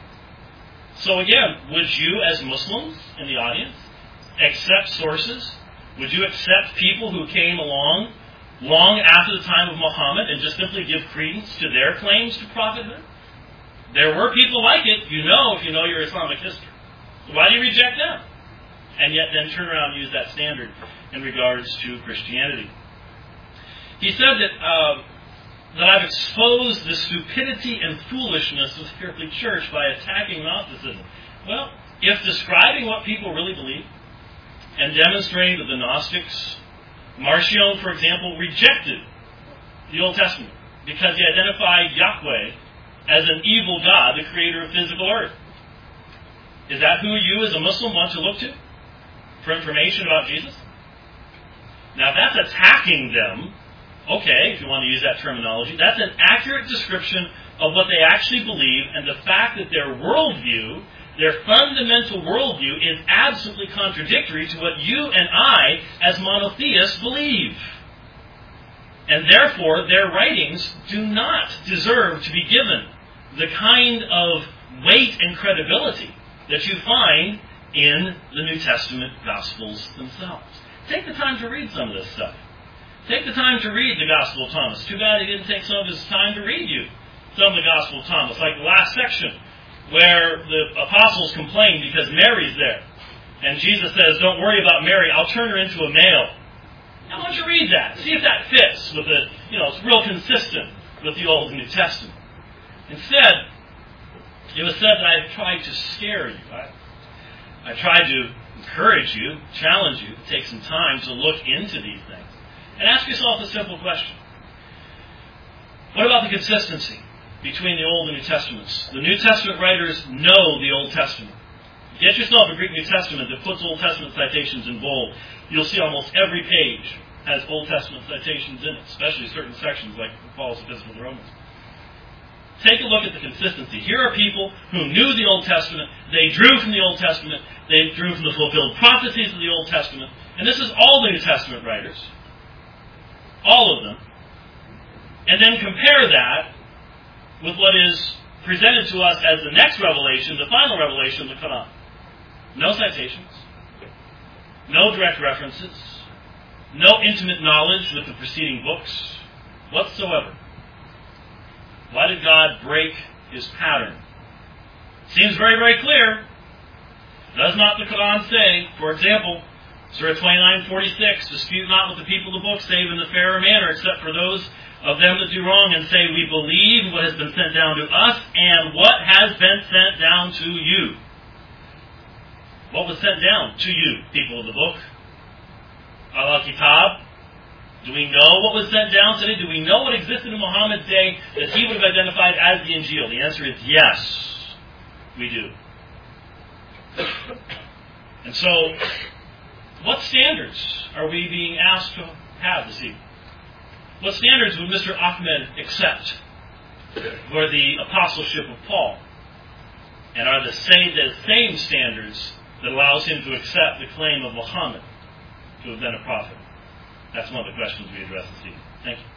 So again, would you as Muslims in the audience accept sources? Would you accept people who came along long after the time of Muhammad and just simply give credence to their claims to prophethood? There were people like it, if you know your Islamic history. So why do you reject them? And yet then turn around and use that standard in regards to Christianity. He said that I've exposed the stupidity and foolishness of the early church by attacking Gnosticism. Well, if describing what people really believe and demonstrating that the Gnostics, Marcion, for example, rejected the Old Testament because he identified Yahweh as an evil God, the creator of physical earth. Is that who you as a Muslim want to look to for information about Jesus? Now, if that's attacking them, okay, if you want to use that terminology, that's an accurate description of what they actually believe, and the fact that their worldview, their fundamental worldview, is absolutely contradictory to what you and I, as monotheists, believe. And therefore, their writings do not deserve to be given the kind of weight and credibility that you find in the New Testament Gospels themselves. Take the time to read some of this stuff. Take the time to read the Gospel of Thomas. Too bad he didn't take some of his time to read you some of the Gospel of Thomas, like the last section where the apostles complain because Mary's there. And Jesus says, don't worry about Mary, I'll turn her into a male. Now, why don't you read that? See if that fits with the, it's real consistent with the Old and New Testament. Instead, it was said that I tried to scare you. I tried to encourage you, challenge you to take some time to look into these things. And ask yourself a simple question. What about the consistency between the Old and New Testaments? The New Testament writers know the Old Testament. Get yourself a Greek New Testament that puts Old Testament citations in bold. You'll see almost every page has Old Testament citations in it, especially certain sections like Paul's Epistle to the Romans. Take a look at the consistency. Here are people who knew the Old Testament. They drew from the Old Testament. They drew from the fulfilled prophecies of the Old Testament. And this is all the New Testament writers. All of them. And then compare that with what is presented to us as the next revelation, the final revelation of the Quran. No citations. No direct references. No intimate knowledge with the preceding books whatsoever. Why did God break his pattern? Seems very, very clear. Does not the Quran say, for example, Surah 29:46, dispute not with the people of the book, save in the fairer manner, except for those of them that do wrong, and say, we believe what has been sent down to us and what has been sent down to you. What was sent down to you, people of the book? Al-Kitab? Do we know what was sent down today? Do we know what existed in Muhammad's day that he would have identified as the Injil? The answer is yes, we do. And so, what standards are we being asked to have this evening? What standards would Mr. Ahmed accept for the apostleship of Paul? And are the same standards that allows him to accept the claim of Muhammad to have been a prophet? That's one of the questions we address this evening. Thank you.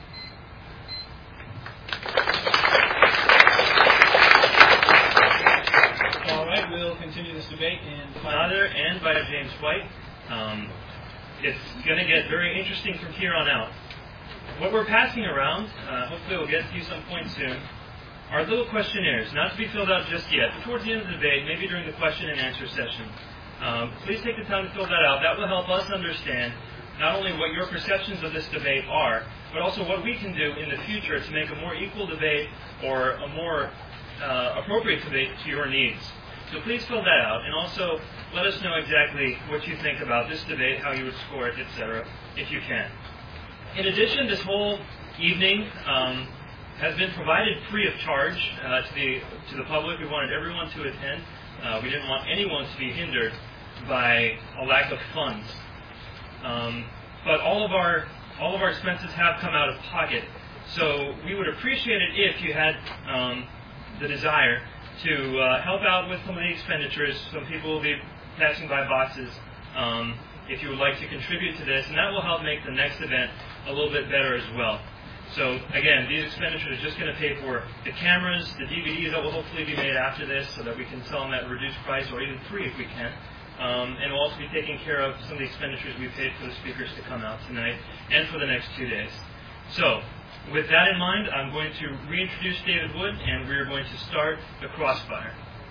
All right, we'll continue this debate in Father and by James White. It's going to get very interesting from here on out. What we're passing around, hopefully we'll get to some point soon, are little questionnaires, not to be filled out just yet, but towards the end of the debate, maybe during the question and answer session. Please take the time to fill that out. That will help us understand not only what your perceptions of this debate are, but also what we can do in the future to make a more equal debate or a more appropriate debate to your needs. So please fill that out, and also let us know exactly what you think about this debate, how you would score it, etc., if you can. In addition, this whole evening has been provided free of charge to the public. We wanted everyone to attend. We didn't want anyone to be hindered by a lack of funds. But all of our expenses have come out of pocket. So we would appreciate it if you had the desire to help out with some of the expenditures. Some people will be passing by boxes if you would like to contribute to this, and that will help make the next event a little bit better as well. So again, these expenditures are just going to pay for the cameras, the DVDs that will hopefully be made after this so that we can sell them at a reduced price or even free if we can. And we'll also be taking care of some of the expenditures we paid for the speakers to come out tonight and for the next 2 days. So, with that in mind, I'm going to reintroduce David Wood, and we're going to start the crossfire.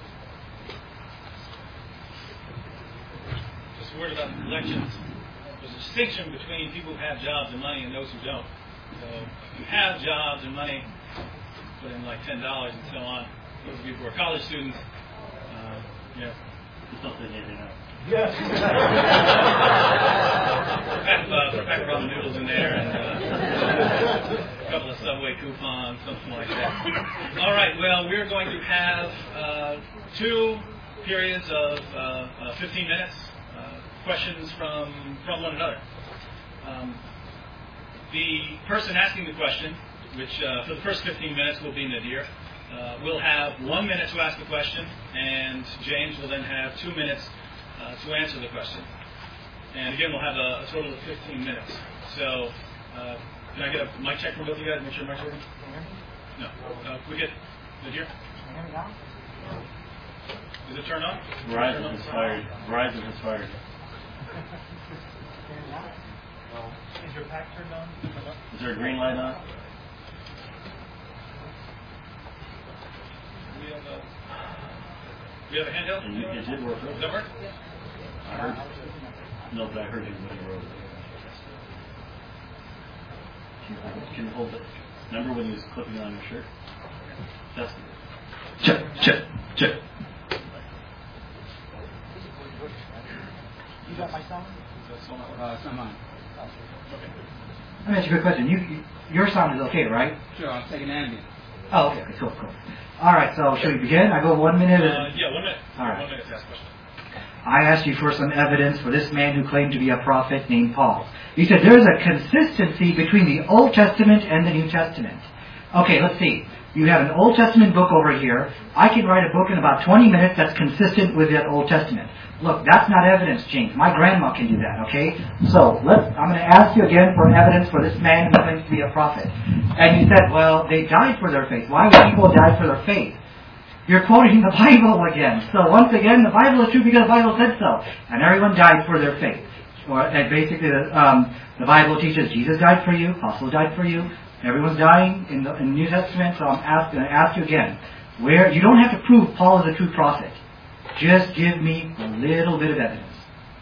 Just a word about elections. There's a distinction between people who have jobs and money and those who don't. So if you have jobs and money, put in like $10 and so on. Those of you who are college students, Yes. Pack ramen noodles in there and a couple of Subway coupons, something like that. All right. Well, we're going to have 2 periods of 15 minutes, questions from one another. The person asking the question, which for the first 15 minutes will be Nadir, will have 1 minute to ask the question, and James will then have 2 minutes to answer the question. And again, we'll have a total of 15 minutes. So, can I get a mic check from both of you guys? Make sure mic's working? No. We get Nadir? Is it turned on? Verizon has fired. Verizon has fired. Is your pack turned on? Is there a green light on? We have a handheld? And it did work. Does that work? I heard. No, but I heard you when you wrote it. Can you hold it? Remember when he was clipping on your shirt? Test it. Check. You got my sound? It's not mine. Let me ask you a quick question. Your sound is okay, right? Sure, I'll take an ambient. Oh, okay, cool. All right, so should we begin? I go 1 minute. Yeah, 1 minute. All right. 1 minute to ask a question. I asked you for some evidence for this man who claimed to be a prophet named Paul. You said there's a consistency between the Old Testament and the New Testament. Okay, let's see. You have an Old Testament book over here. I can write a book in about 20 minutes that's consistent with that Old Testament. Look, that's not evidence, James. My grandma can do that, okay? So, I'm going to ask you again for evidence for this man who claims to be a prophet. And you said, well, they died for their faith. Why would people die for their faith? You're quoting the Bible again. So once again, the Bible is true because the Bible said so. And everyone died for their faith. And basically, the Bible teaches Jesus died for you, apostles died for you. Everyone's dying in the New Testament. So I'm going to ask you again. Where you don't have to prove Paul is a true prophet. Just give me a little bit of evidence.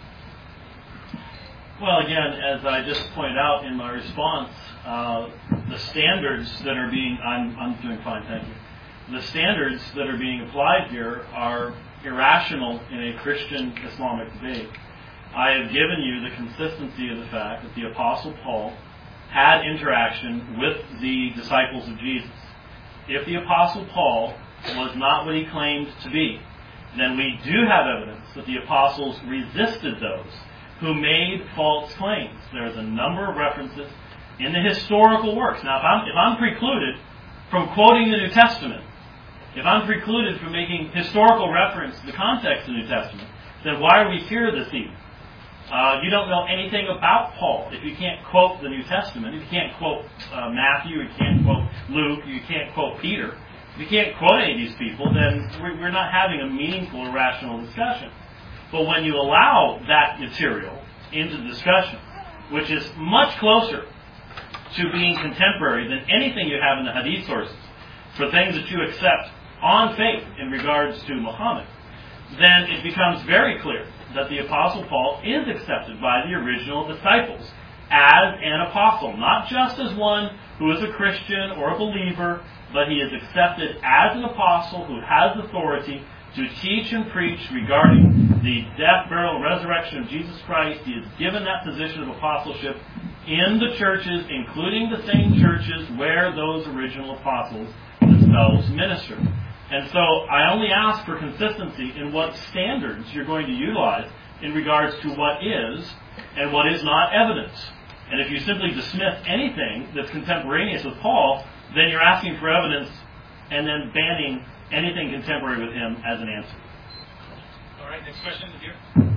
Well, again, as I just pointed out in my response, the standards that are being... I'm doing fine, thank you. The standards that are being applied here are irrational in a Christian Islamic debate, I have given you the consistency of the fact that the Apostle Paul had interaction with the disciples of Jesus. If the Apostle Paul was not what he claimed to be, then we do have evidence that the apostles resisted those who made false claims. There's a number of references in the historical works. Now, if I'm precluded from quoting the New Testament, if I'm precluded from making historical reference to the context of the New Testament, then why are we here this evening? You don't know anything about Paul if you can't quote the New Testament. If you can't quote Matthew, you can't quote Luke, you can't quote Peter. If you can't quote any of these people, then we're not having a meaningful or rational discussion. But when you allow that material into the discussion, which is much closer to being contemporary than anything you have in the Hadith sources, for things that you accept on faith in regards to Muhammad, then it becomes very clear that the Apostle Paul is accepted by the original disciples as an apostle, not just as one who is a Christian or a believer, but he is accepted as an apostle who has authority to teach and preach regarding the death, burial, and resurrection of Jesus Christ. He is given that position of apostleship in the churches, including the same churches where those original apostles themselves ministered. And so I only ask for consistency in what standards you're going to utilize in regards to what is and what is not evidence. And if you simply dismiss anything that's contemporaneous with Paul, then you're asking for evidence and then banning anything contemporary with him as an answer. All right, next question here.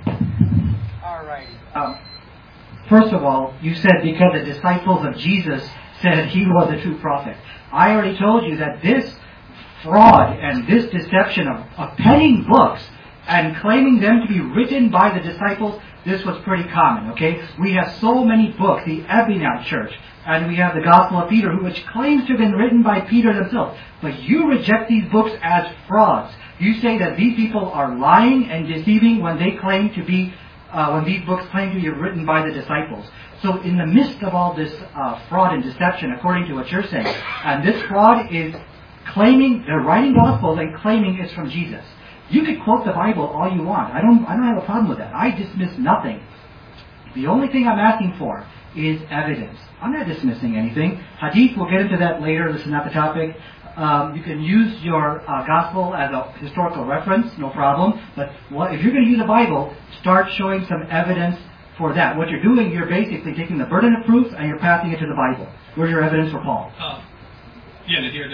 All right. First of all, you said because the disciples of Jesus said he was a true prophet. I already told you that this fraud and this deception of penning books and claiming them to be written by the disciples, this was pretty common, okay? We have so many books, the Ebinet Church, and we have the Gospel of Peter, which claims to have been written by Peter himself. But you reject these books as frauds. You say that these people are lying and deceiving when they claim to be, when these books claim to be written by the disciples. So in the midst of all this fraud and deception, according to what you're saying, and this fraud is claiming, they're writing Gospels and claiming it's from Jesus. You could quote the Bible all you want. I don't have a problem with that. I dismiss nothing. The only thing I'm asking for is evidence. I'm not dismissing anything. Hadith, we'll get into that later. This is not the topic. You can use your gospel as a historical reference, no problem. But if you're going to use a Bible, start showing some evidence for that. What you're doing, you're basically taking the burden of proof and you're passing it to the Bible. Where's your evidence for Paul? Yeah, Nadir,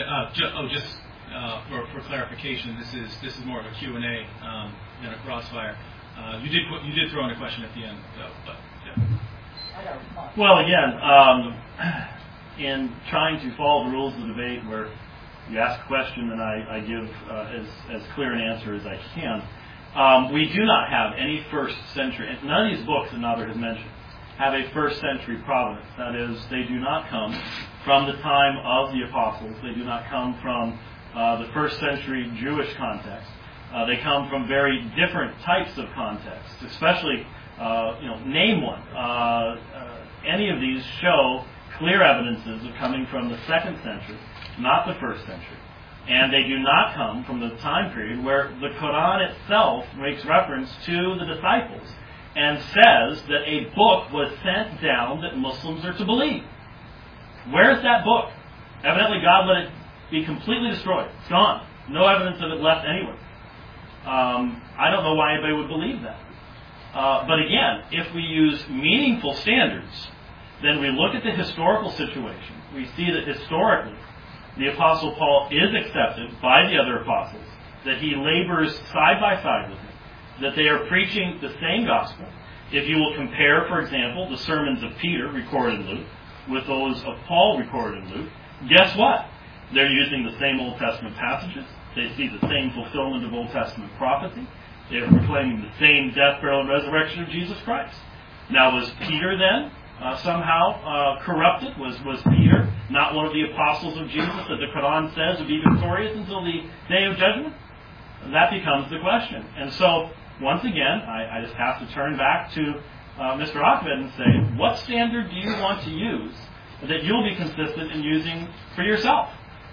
for clarification, this is more of a Q&A than a crossfire. You did throw in a question at the end, though, but yeah. Well, again, in trying to follow the rules of the debate where you ask a question and I give as clear an answer as I can, we do not have any first century, none of these books that Nadir has mentioned have a first century provenance. That is, they do not come from the time of the apostles. They do not come from the first century Jewish context. They come from very different types of contexts, especially, name one. Any of these show clear evidences of coming from the second century, not the first century. And they do not come from the time period where the Quran itself makes reference to the disciples and says that a book was sent down that Muslims are to believe. Where's that book? Evidently God let it be completely destroyed. It's gone. No evidence of it left anywhere. I don't know why anybody would believe that. But again, if we use meaningful standards, then we look at the historical situation. We see that historically, the Apostle Paul is accepted by the other apostles, that he labors side by side with them, that they are preaching the same gospel. If you will compare, for example, the sermons of Peter recorded in Luke with those of Paul recorded in Luke, guess what? They're using the same Old Testament passages. They see the same fulfillment of Old Testament prophecy. They're proclaiming the same death, burial, and resurrection of Jesus Christ. Now, was Peter then somehow corrupted? Was Peter not one of the apostles of Jesus that the Quran says would be victorious until the day of judgment? That becomes the question. And so, once again, I just have to turn back to Mr. Ahmed and say, what standard do you want to use that you'll be consistent in using for yourself?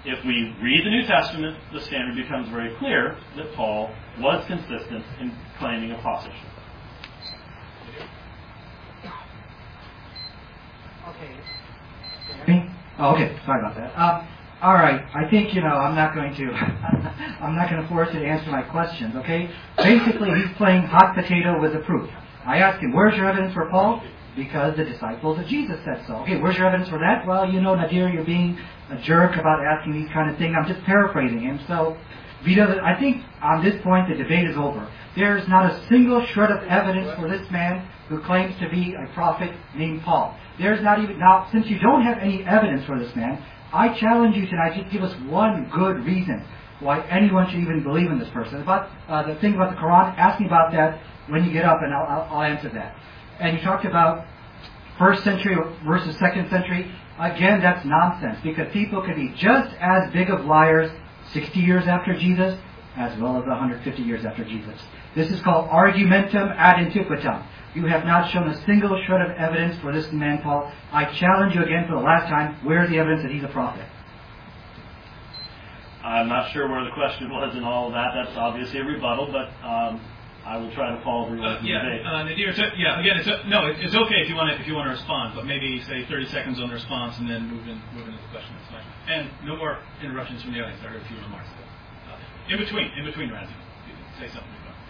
if we read the New Testament, the standard becomes very clear that Paul was consistent in claiming apostleship. Me? Oh, okay. Sorry about that. All right. I think I'm not going to force you to answer my questions. Okay. Basically, he's playing hot potato with the proof. I asked him, "Where's your evidence for Paul?" Because the disciples of Jesus said so. Okay. Where's your evidence for that? Well, Nadir, you're being a jerk about asking these kind of things. I'm just paraphrasing him. So, I think on this point the debate is over. There's not a single shred of evidence for this man who claims to be a prophet named Paul. There's not even, now, since you don't have any evidence for this man, I challenge you tonight to give us one good reason why anyone should even believe in this person. About the thing about the Quran, ask me about that when you get up and I'll answer that. And you talked about 1st century versus 2nd century. Again, that's nonsense, because people can be just as big of liars 60 years after Jesus as well as 150 years after Jesus. This is called argumentum ad antiquitam. You have not shown a single shred of evidence for this man, Paul. I challenge you again for the last time. Where's the evidence that he's a prophet? I'm not sure where the question was in all of that. That's obviously a rebuttal, but I will try to follow through with the debate. Nadir, again, it's okay if you want to respond, but maybe say 30 seconds on the response and then move into the question. That's fine. And no more interruptions from the audience. I heard a few remarks. In between rounds, say something.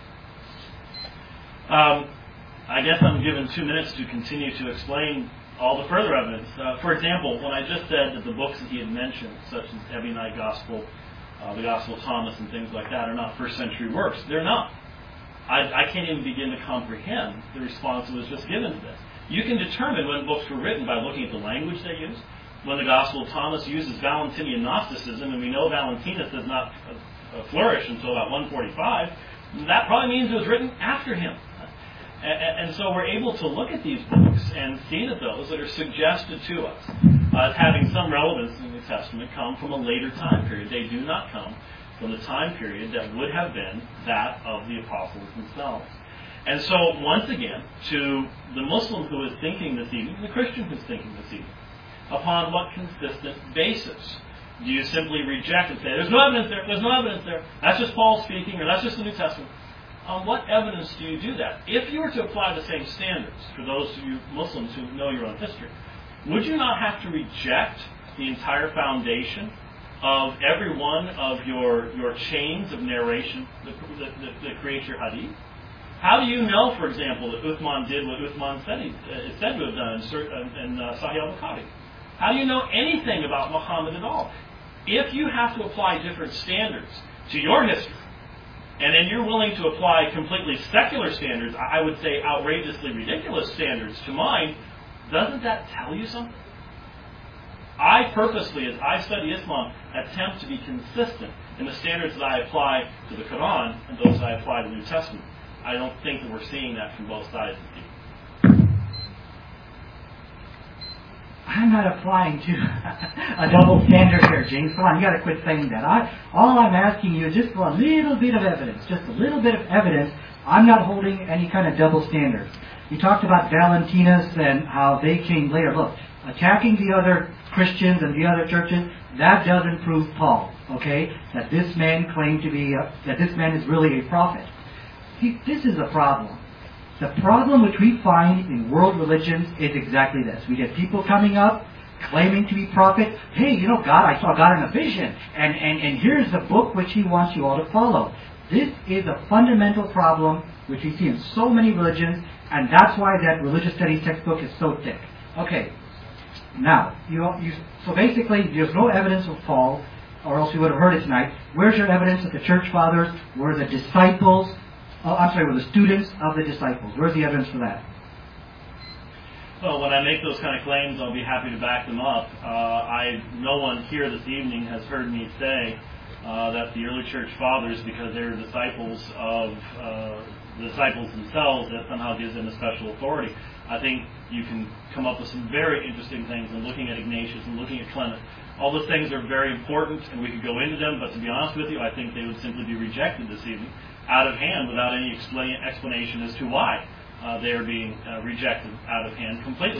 I guess I'm given 2 minutes to continue to explain all the further evidence. For example, when I just said that the books that he had mentioned, such as Ebionite Gospel, the Gospel of Thomas, and things like that, are not first century works. They're not. I can't even begin to comprehend the response that was just given to this. You can determine when books were written by looking at the language they use. When the Gospel of Thomas uses Valentinian Gnosticism, and we know Valentinus does not flourish until about 145, that probably means it was written after him. And so we're able to look at these books and see that those that are suggested to us as having some relevance in the New Testament come from a later time period. They do not come from the time period that would have been that of the apostles themselves. And so, once again, to the Muslim who is thinking this evening, the Christian who is thinking this evening, upon what consistent basis do you simply reject and say, there's no evidence there, that's just Paul speaking, or that's just the New Testament? On what evidence do you do that? If you were to apply the same standards for those of you Muslims who know your own history, would you not have to reject the entire foundation of every one of your chains of narration that creates your hadith? How do you know, for example, that Uthman did what Uthman is said to have done in Sahih al-Bukhari? How do you know anything about Muhammad at all? If you have to apply different standards to your history, and then you're willing to apply completely secular standards, I would say outrageously ridiculous standards to mine, doesn't that tell you something? I purposely, as I study Islam, attempt to be consistent in the standards that I apply to the Quran and those that I apply to the New Testament. I don't think that we're seeing that from both sides of the people. I'm not applying to a double standard here, James. Come on, you got to quit saying that. All I'm asking you is just for a little bit of evidence, just a little bit of evidence. I'm not holding any kind of double standard. You talked about Valentinus and how they came later. Look, attacking the other Christians and the other churches, that doesn't prove Paul, okay? That this man claimed to be, that this man is really a prophet. See, this is a problem. The problem which we find in world religions is exactly this. We get people coming up, claiming to be prophets. Hey, God, I saw God in a vision. And here's the book which He wants you all to follow. This is a fundamental problem which we see in so many religions, and that's why that religious studies textbook is so thick. Okay, now, so basically, there's no evidence of Paul, or else we would have heard it tonight. Where's your evidence that the church fathers were the disciples? Were the students of the disciples? Where's the evidence for that? Well, when I make those kind of claims, I'll be happy to back them up. No one here this evening has heard me say that the early church fathers, because they were disciples of the disciples themselves, that somehow gives them a special authority. I think you can come up with some very interesting things in looking at Ignatius and looking at Clement. All those things are very important, and we could go into them, but to be honest with you, I think they would simply be rejected this evening, out of hand, without any explanation as to why they are being rejected out of hand completely.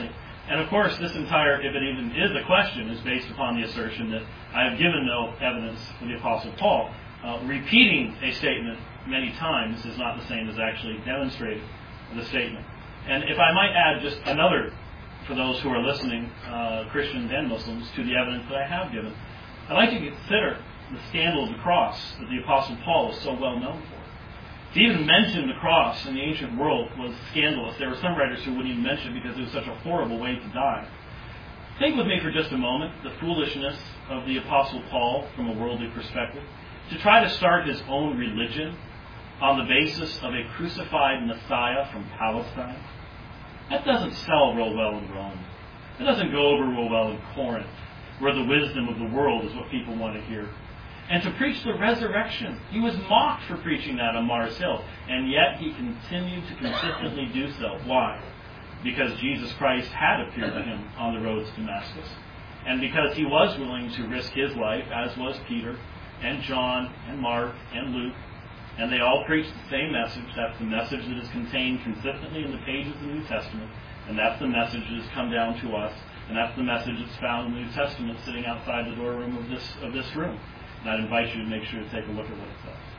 And of course, this entire, if it even is a question, is based upon the assertion that I have given no evidence for the Apostle Paul. Repeating a statement many times is not the same as actually demonstrating the statement. And if I might add just another, for those who are listening, Christians and Muslims, to the evidence that I have given, I'd like to consider the scandal of the cross that the Apostle Paul is so well known for. To even mention the cross in the ancient world was scandalous. There were some writers who wouldn't even mention it because it was such a horrible way to die. Think with me for just a moment the foolishness of the Apostle Paul from a worldly perspective. To try to start his own religion on the basis of a crucified Messiah from Palestine. That doesn't sell real well in Rome. It doesn't go over real well in Corinth, where the wisdom of the world is what people want to hear. And to preach the resurrection, he was mocked for preaching that on Mars Hill, and yet he continued to consistently do so. Why? Because Jesus Christ had appeared to him on the road to Damascus, and because he was willing to risk his life, as was Peter, and John, and Mark, and Luke, and they all preached the same message. That's the message that is contained consistently in the pages of the New Testament, and that's the message that has come down to us, and that's the message that's found in the New Testament sitting outside the doorroom of this room. And I'd invite you to make sure to take a look at what it says.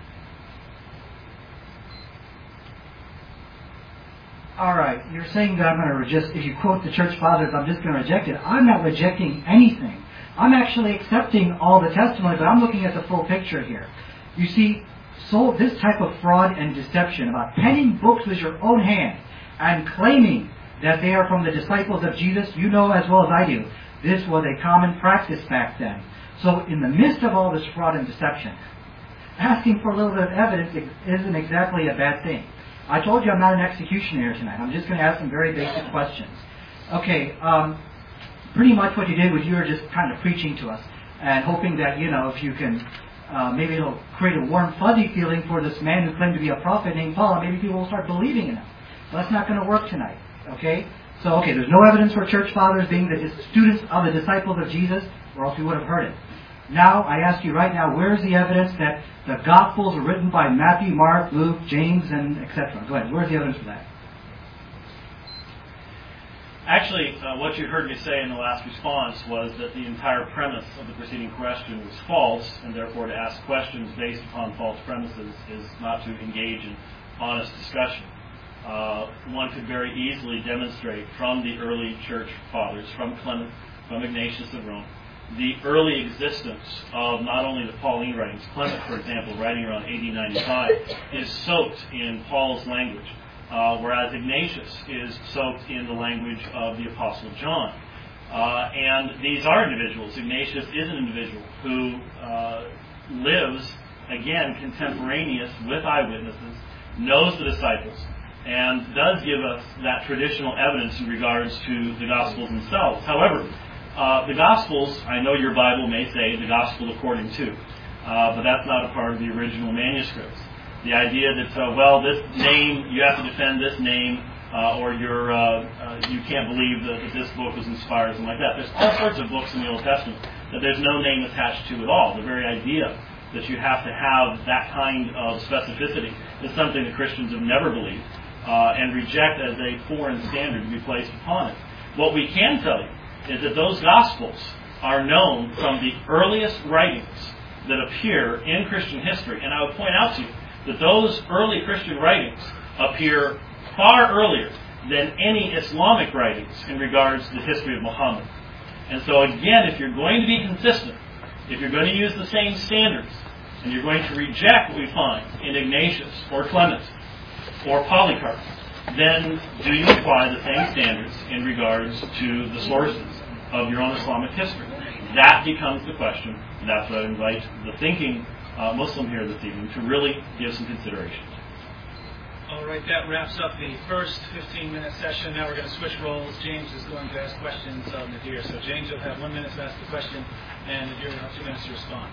All right, you're saying that I'm going to if you quote the church fathers, I'm just going to reject it. I'm not rejecting anything. I'm actually accepting all the testimony, but I'm looking at the full picture here. You see, so this type of fraud and deception about penning books with your own hand and claiming that they are from the disciples of Jesus, you know as well as I do, this was a common practice back then. So in the midst of all this fraud and deception, asking for a little bit of evidence isn't exactly a bad thing. I told you I'm not an executioner tonight. I'm just going to ask some very basic questions. Okay, pretty much what you did was you were just kind of preaching to us and hoping that, if you can, maybe it'll create a warm, fuzzy feeling for this man who claimed to be a prophet named Paul, and maybe people will start believing in him. Well, that's not going to work tonight, okay? So, there's no evidence for church fathers being the students of the disciples of Jesus, or else we would have heard it. Now, I ask you right now, where is the evidence that the Gospels were written by Matthew, Mark, Luke, James, and etc.? Go ahead. Where's the evidence for that? Actually, what you heard me say in the last response was that the entire premise of the preceding question was false, and therefore to ask questions based upon false premises is not to engage in honest discussion. One could very easily demonstrate from the early church fathers, from Clement, from Ignatius of Rome, the early existence of not only the Pauline writings. Clement, for example, writing around AD 95, is soaked in Paul's language, whereas Ignatius is soaked in the language of the Apostle John. And these are individuals. Ignatius is an individual who lives, again, contemporaneous with eyewitnesses, knows the disciples, and does give us that traditional evidence in regards to the Gospels themselves. However, the Gospels, I know your Bible may say the Gospel according to, but that's not a part of the original manuscripts. The idea that, this name, you have to defend this name, or you can't believe that this book was inspired, something like that. There's all sorts of books in the Old Testament that there's no name attached to at all. The very idea that you have to have that kind of specificity is something that Christians have never believed and reject as a foreign standard to be placed upon it. What we can tell you is that those Gospels are known from the earliest writings that appear in Christian history. And I would point out to you that those early Christian writings appear far earlier than any Islamic writings in regards to the history of Muhammad. And so again, if you're going to be consistent, if you're going to use the same standards, and you're going to reject what we find in Ignatius or Clement or Polycarp, then do you apply the same standards in regards to the sources of your own Islamic history? That becomes the question. And that's what I invite the thinking Muslim here this evening to really give some consideration. All right, that wraps up the first 15-minute session. Now we're going to switch roles. James is going to ask questions of Nadir. So James, you'll have 1 minute to ask the question, and Nadir will have 2 minutes to respond.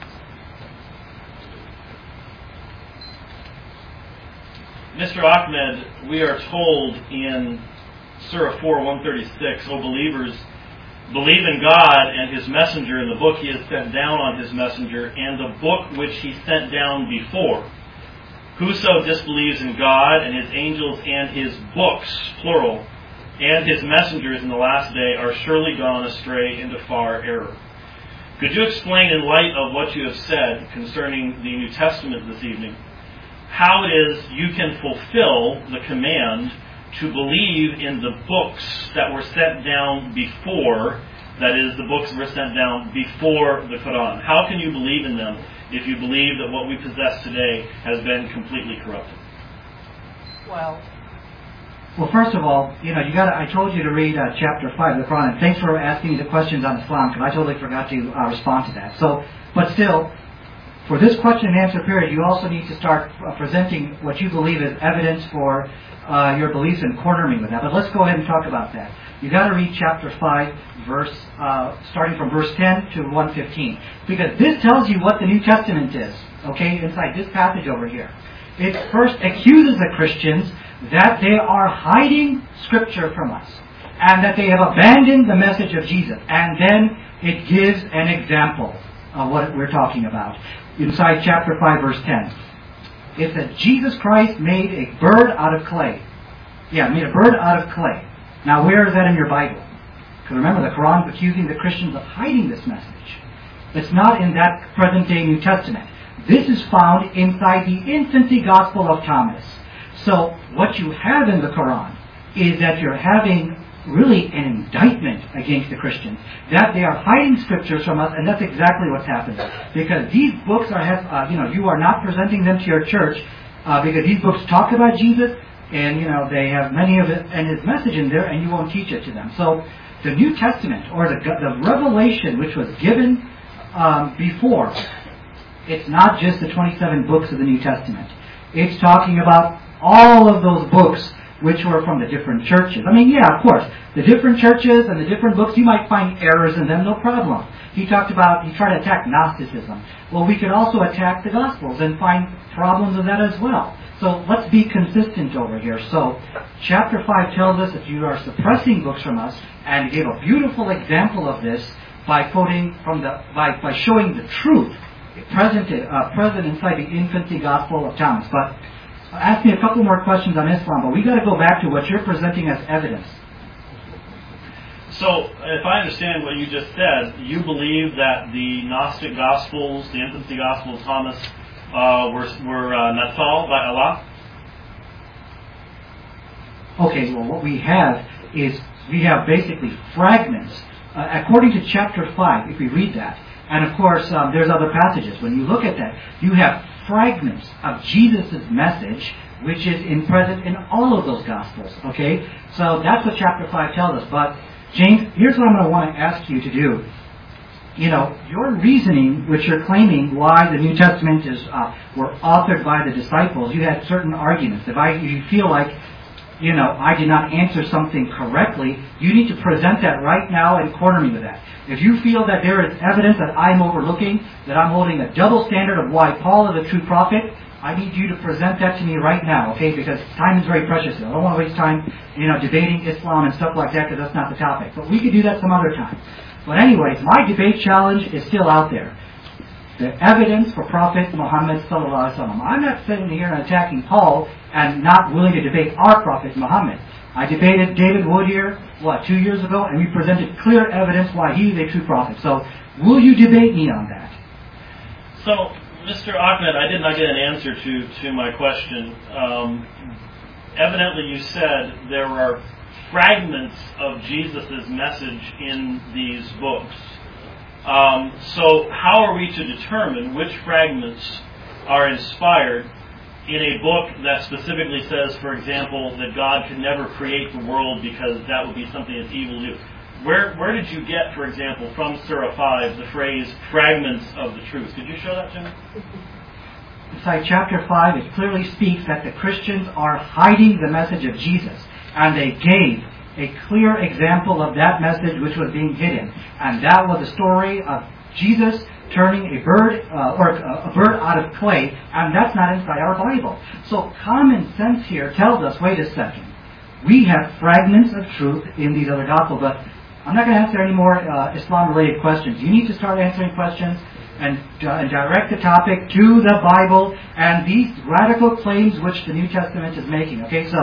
Mr. Ahmed, we are told in Surah 4:136, O believers, believe in God and His messenger and the book He has sent down on His messenger and the book which He sent down before. Whoso disbelieves in God and His angels and His books, plural, and his messengers in the last day are surely gone astray into far error. Could you explain, in light of what you have said concerning the New Testament this evening, how it is you can fulfill the command to believe in the books that were sent down before, that is, the books were sent down before the Quran? How can you believe in them if you believe that what we possess today has been completely corrupted? Well, first of all, I told you to read chapter 5 of the Quran, and thanks for asking me the questions on Islam, because I totally forgot to respond to that. But still, for this question and answer period, you also need to start presenting what you believe is evidence for your beliefs and corner me with that. But let's go ahead and talk about that. You got to read chapter 5, starting from verse 10 to 115, because this tells you what the New Testament is. Okay, inside this passage over here, it first accuses the Christians that they are hiding Scripture from us, and that they have abandoned the message of Jesus. And then it gives an example of what we're talking about. Inside chapter 5, verse 10. It says, Jesus Christ made a bird out of clay. Yeah, made a bird out of clay. Now, where is that in your Bible? Because remember, the Quran is accusing the Christians of hiding this message. It's not in that present-day New Testament. This is found inside the infancy Gospel of Thomas. So, what you have in the Quran is that you're having really an indictment against the Christians, that they are hiding Scriptures from us, and that's exactly what's happening. Because these books you are not presenting them to your church, because these books talk about Jesus, and they have many of it and His message in there, and you won't teach it to them. So the New Testament, or the revelation which was given before, it's not just the 27 books of the New Testament. It's talking about all of those books which were from the different churches. I mean, yeah, of course, the different churches and the different books, you might find errors in them, no problem. He tried to attack Gnosticism. Well, we could also attack the Gospels and find problems in that as well. So let's be consistent over here. So, chapter 5 tells us that you are suppressing books from us, and he gave a beautiful example of this by quoting by showing the truth present inside the infancy Gospel of Thomas. But ask me a couple more questions on Islam, but we got to go back to what you're presenting as evidence. So, if I understand what you just said, you believe that the Gnostic Gospels, the infancy Gospel of Thomas, were nazzal by Allah? Okay, well, what we have is basically fragments. According to chapter 5, if we read that, and of course there's other passages, when you look at that, you have fragments of Jesus' message, which is present in all of those Gospels. Okay? So that's what chapter 5 tells us. But, James, here's what I'm going to want to ask you to do. Your reasoning, which you're claiming why the New Testament were authored by the disciples, you had certain arguments. If you feel like, I did not answer something correctly, you need to present that right now and corner me with that. If you feel that there is evidence that I'm overlooking, that I'm holding a double standard of why Paul is a true prophet, I need you to present that to me right now, okay? Because time is very precious here. I don't want to waste time, debating Islam and stuff like that, because that's not the topic. But we could do that some other time. But anyways, my debate challenge is still out there. The evidence for Prophet Muhammad sallallahu alaihi wasallam. I'm not sitting here and attacking Paul and not willing to debate our Prophet Muhammad. I debated David Wood here, 2 years ago, and we presented clear evidence why he is a true prophet. So, will you debate me on that? So, Mr. Ahmed, I did not get an answer to my question. Evidently, you said there are fragments of Jesus' message in these books. So, how are we to determine which fragments are inspired in a book that specifically says, for example, that God could never create the world because that would be something that's evil to do? Where did you get, for example, from Surah 5, the phrase, fragments of the truth? Could you show that to me? Inside chapter 5, it clearly speaks that the Christians are hiding the message of Jesus. And they gave a clear example of that message which was being hidden. And that was the story of Jesus turning a bird out of clay. And that's not inside our Bible. So common sense here tells us, wait a second. We have fragments of truth in these other Gospels, but I'm not going to answer any more Islam-related questions. You need to start answering questions and direct the topic to the Bible and these radical claims which the New Testament is making. Okay, so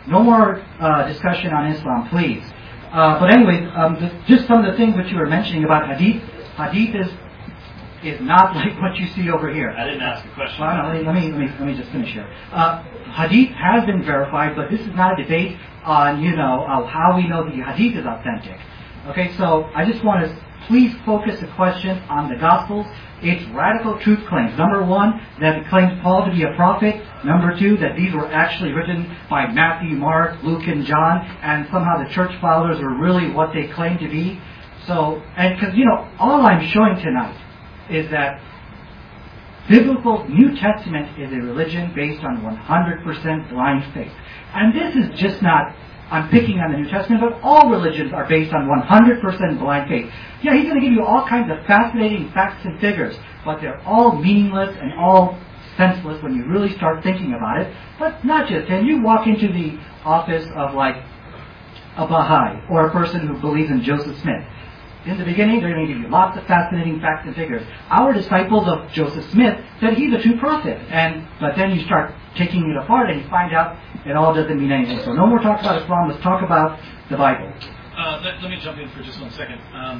No more discussion on Islam, please. But anyways, just some of the things that you were mentioning about hadith. Hadith is not like what you see over here. I didn't ask a question. Well, no, let me just finish here. Hadith has been verified, but this is not a debate on how we know the hadith is authentic. Okay, so I just want to please focus the question on the Gospels. It's radical truth claims. Number one, that it claims Paul to be a prophet. Number two, that these were actually written by Matthew, Mark, Luke, and John, and somehow the church fathers were really what they claim to be. So, and because, all I'm showing tonight is that biblical New Testament is a religion based on 100% blind faith. And this is just not, I'm picking on the New Testament, but all religions are based on 100% blind faith. Yeah, he's going to give you all kinds of fascinating facts and figures, but they're all meaningless and all senseless when you really start thinking about it. But not just him. You walk into the office of like a Baha'i or a person who believes in Joseph Smith. In the beginning, they're going to give you lots of fascinating facts and figures. Our disciples of Joseph Smith said he's a true prophet. But then you start taking it apart and you find out it all doesn't mean anything. So no more talk about Islam. Let's talk about the Bible. Let me jump in for just 1 second.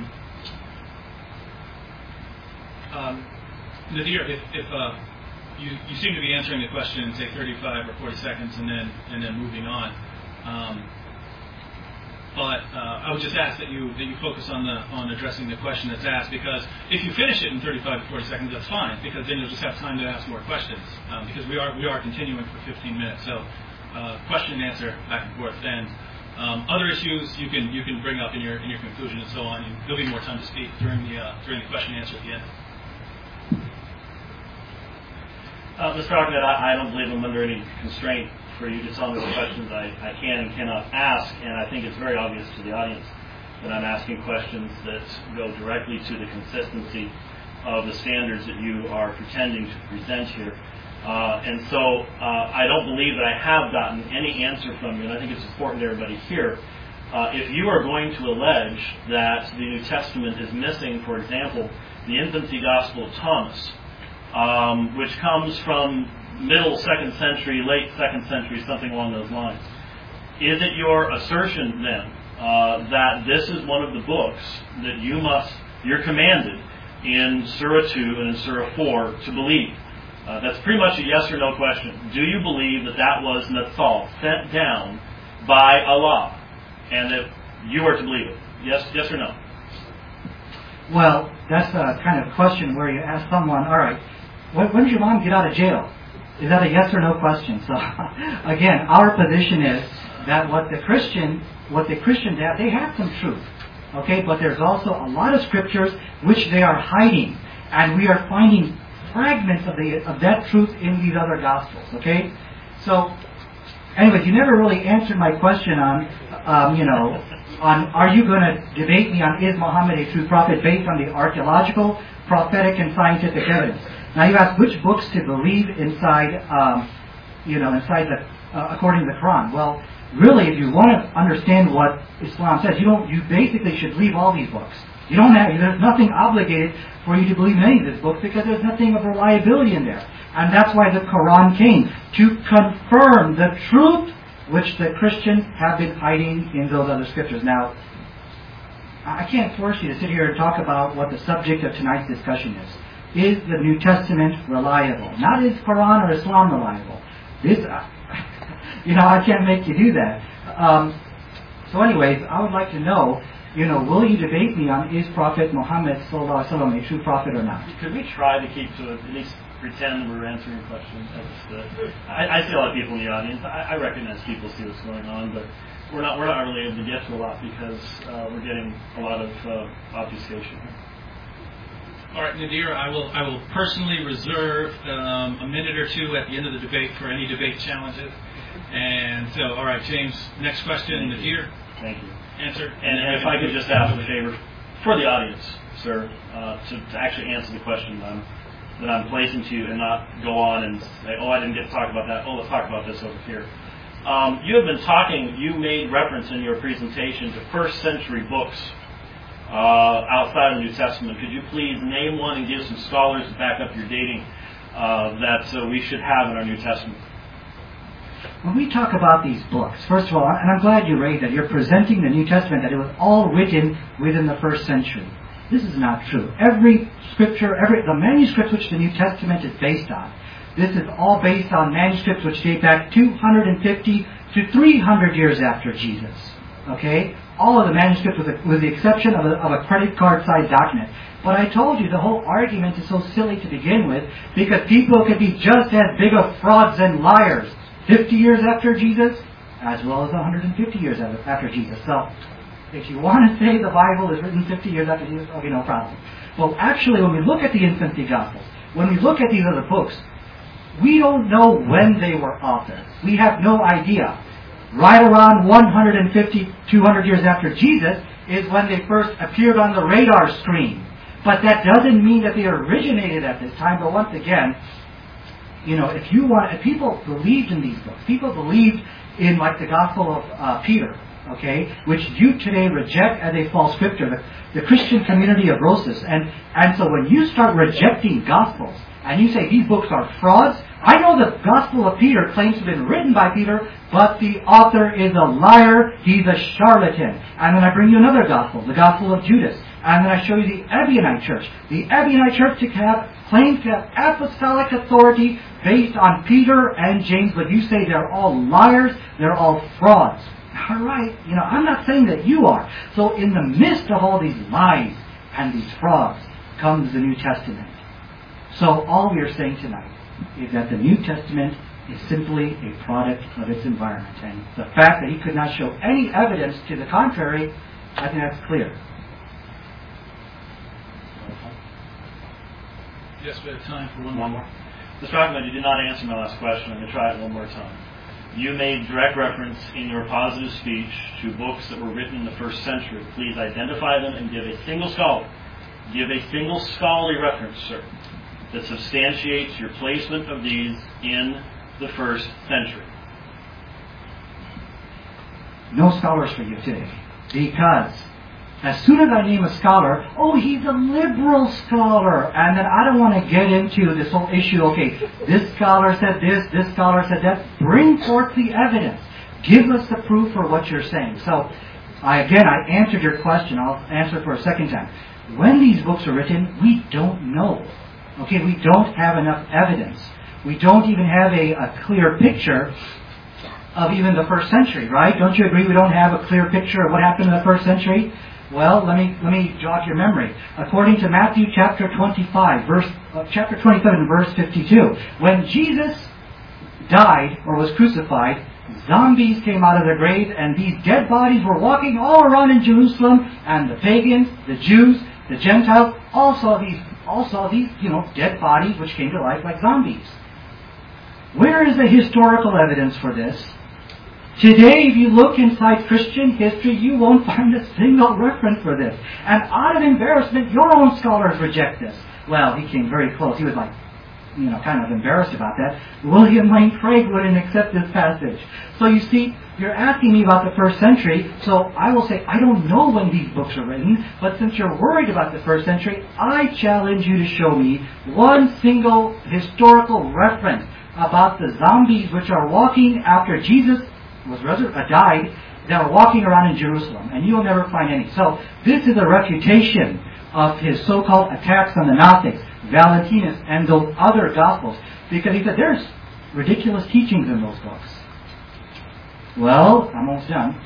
Nadir, if you seem to be answering the question in, say, 35 or 40 seconds and then moving on. But I would just ask that you focus on addressing the question that's asked, because if you finish it in 35 to 40 seconds, that's fine, because then you'll just have time to ask more questions, because we are continuing for 15 minutes. So question and answer back and forth. And other issues you can bring up in your conclusion and so on. There'll be more time to speak during the question and answer at the end. Mr. Ahmed, I don't believe I'm under any constraint for you to tell me the questions I can and cannot ask, and I think it's very obvious to the audience that I'm asking questions that go directly to the consistency of the standards that you are pretending to present here. And so I don't believe that I have gotten any answer from you, and I think it's important to everybody here. If you are going to allege that the New Testament is missing, for example, the infancy Gospel of Thomas, which comes from middle 2nd century, late 2nd century, something along those lines. Is it your assertion then that this is one of the books that you're commanded in Surah 2 and in Surah 4 to believe? That's pretty much a yes or no question. Do you believe that was Nathal, sent down by Allah, and that you are to believe it? Yes or no? Well, that's a kind of question where you ask someone, all right, when did your mom get out of jail? Is that a yes or no question? So, again, our position is that what the Christians have, they have some truth, okay? But there's also a lot of scriptures which they are hiding, and we are finding fragments of that truth in these other gospels, okay? So, anyways, you never really answered my question on are you going to debate me on is Muhammad a true prophet based on the archaeological, prophetic, and scientific evidence? Now you ask which books to believe inside according to the Quran. Well, really, if you want to understand what Islam says, you basically should leave all these books. There's nothing obligated for you to believe in any of these books, because there's nothing of reliability in there. And that's why the Quran came, to confirm the truth which the Christians have been hiding in those other scriptures. Now, I can't force you to sit here and talk about what the subject of tonight's discussion is. Is the New Testament reliable? Not is Quran or Islam reliable. I can't make you do that. So anyways, I would like to know, will you debate me on is Prophet Muhammad sallallahu alaihi wasallam a true prophet or not? Could we try to keep to at least pretend we're answering questions? I see a lot of people in the audience. I recognize people see what's going on, but we're not really able to get to a lot because we're getting a lot of obfuscation. All right, Nadir, I will personally reserve a minute or two at the end of the debate for any debate challenges. And so, all right, James, next question, Nadir. Thank you. Answer. And if I could just ask a favor for the audience, sir, to actually answer the question that I'm placing to you and not go on and say, I didn't get to talk about that. Let's talk about this over here. You have been talking, you made reference in your presentation to first century books outside of the New Testament. Could you please name one and give some scholars to back up your dating that we should have in our New Testament? when we talk about these books, first of all, and I'm glad you raised that, you're presenting the New Testament that it was all written within the first century. This is not true. Every scripture, the manuscripts which the New Testament is based on, this is all based on manuscripts which date back 250 to 300 years after Jesus. Okay? All of the manuscripts with the exception of a credit card-sized document. But I told you the whole argument is so silly to begin with because people could be just as big of frauds and liars 50 years after Jesus as well as 150 years after Jesus. So, if you want to say the Bible is written 50 years after Jesus, okay, no problem. Well, actually, when we look at the infancy Gospels, when we look at these other books, we don't know when they were authored. We have no idea. Right around 150, 200 years after Jesus is when they first appeared on the radar screen. But that doesn't mean that they originated at this time. But once again, if people believed in these books, people believed in like the Gospel of Peter, okay, which you today reject as a false scripture, the Christian community of Rosas. And so when you start rejecting Gospels, and you say these books are frauds, I know the Gospel of Peter claims to have been written by Peter, but the author is a liar, he's a charlatan. And then I bring you another Gospel, the Gospel of Judas. And then I show you the Ebionite Church. The Ebionite Church claims to have apostolic authority based on Peter and James, but you say they're all liars, they're all frauds. All right, I'm not saying that you are. So in the midst of all these lies and these frauds comes the New Testament. So all we are saying tonight is that the New Testament is simply a product of its environment. And the fact that he could not show any evidence to the contrary, I think that's clear. Yes, we have time for one more. Mr. Ahmed, you did not answer my last question. I'm going to try it one more time. You made direct reference in your positive speech to books that were written in the first century. Please identify them and give a single scholarly reference, sir, that substantiates your placement of these in the first century. No scholars for you today. Because as soon as I name a scholar, he's a liberal scholar. And then I don't want to get into this whole issue, okay, this scholar said this scholar said that. Bring forth the evidence. Give us the proof for what you're saying. So, I answered your question. I'll answer it for a second time. When these books are written, we don't know. Okay, we don't have enough evidence. We don't even have a clear picture of even the first century, right? Don't you agree we don't have a clear picture of what happened in the first century? Well, let me jog your memory. According to Matthew chapter 27, verse 52, when Jesus died or was crucified, zombies came out of their grave, and these dead bodies were walking all around in Jerusalem, and the pagans, the Jews, the Gentiles all saw these dead bodies which came to life like zombies. Where is the historical evidence for this? Today, if you look inside Christian history, you won't find a single reference for this. And out of embarrassment, your own scholars reject this. Well, he came very close. He was kind of embarrassed about that. William Lane Craig wouldn't accept this passage. So you see, you're asking me about the first century, so I will say, I don't know when these books are written, but since you're worried about the first century, I challenge you to show me one single historical reference about the zombies which are walking after Jesus died, that are walking around in Jerusalem, and you'll never find any. So this is a refutation of his so-called attacks on the Gnostics, Valentinus, and those other Gospels, because he said there's ridiculous teachings in those books. Well, I'm almost done.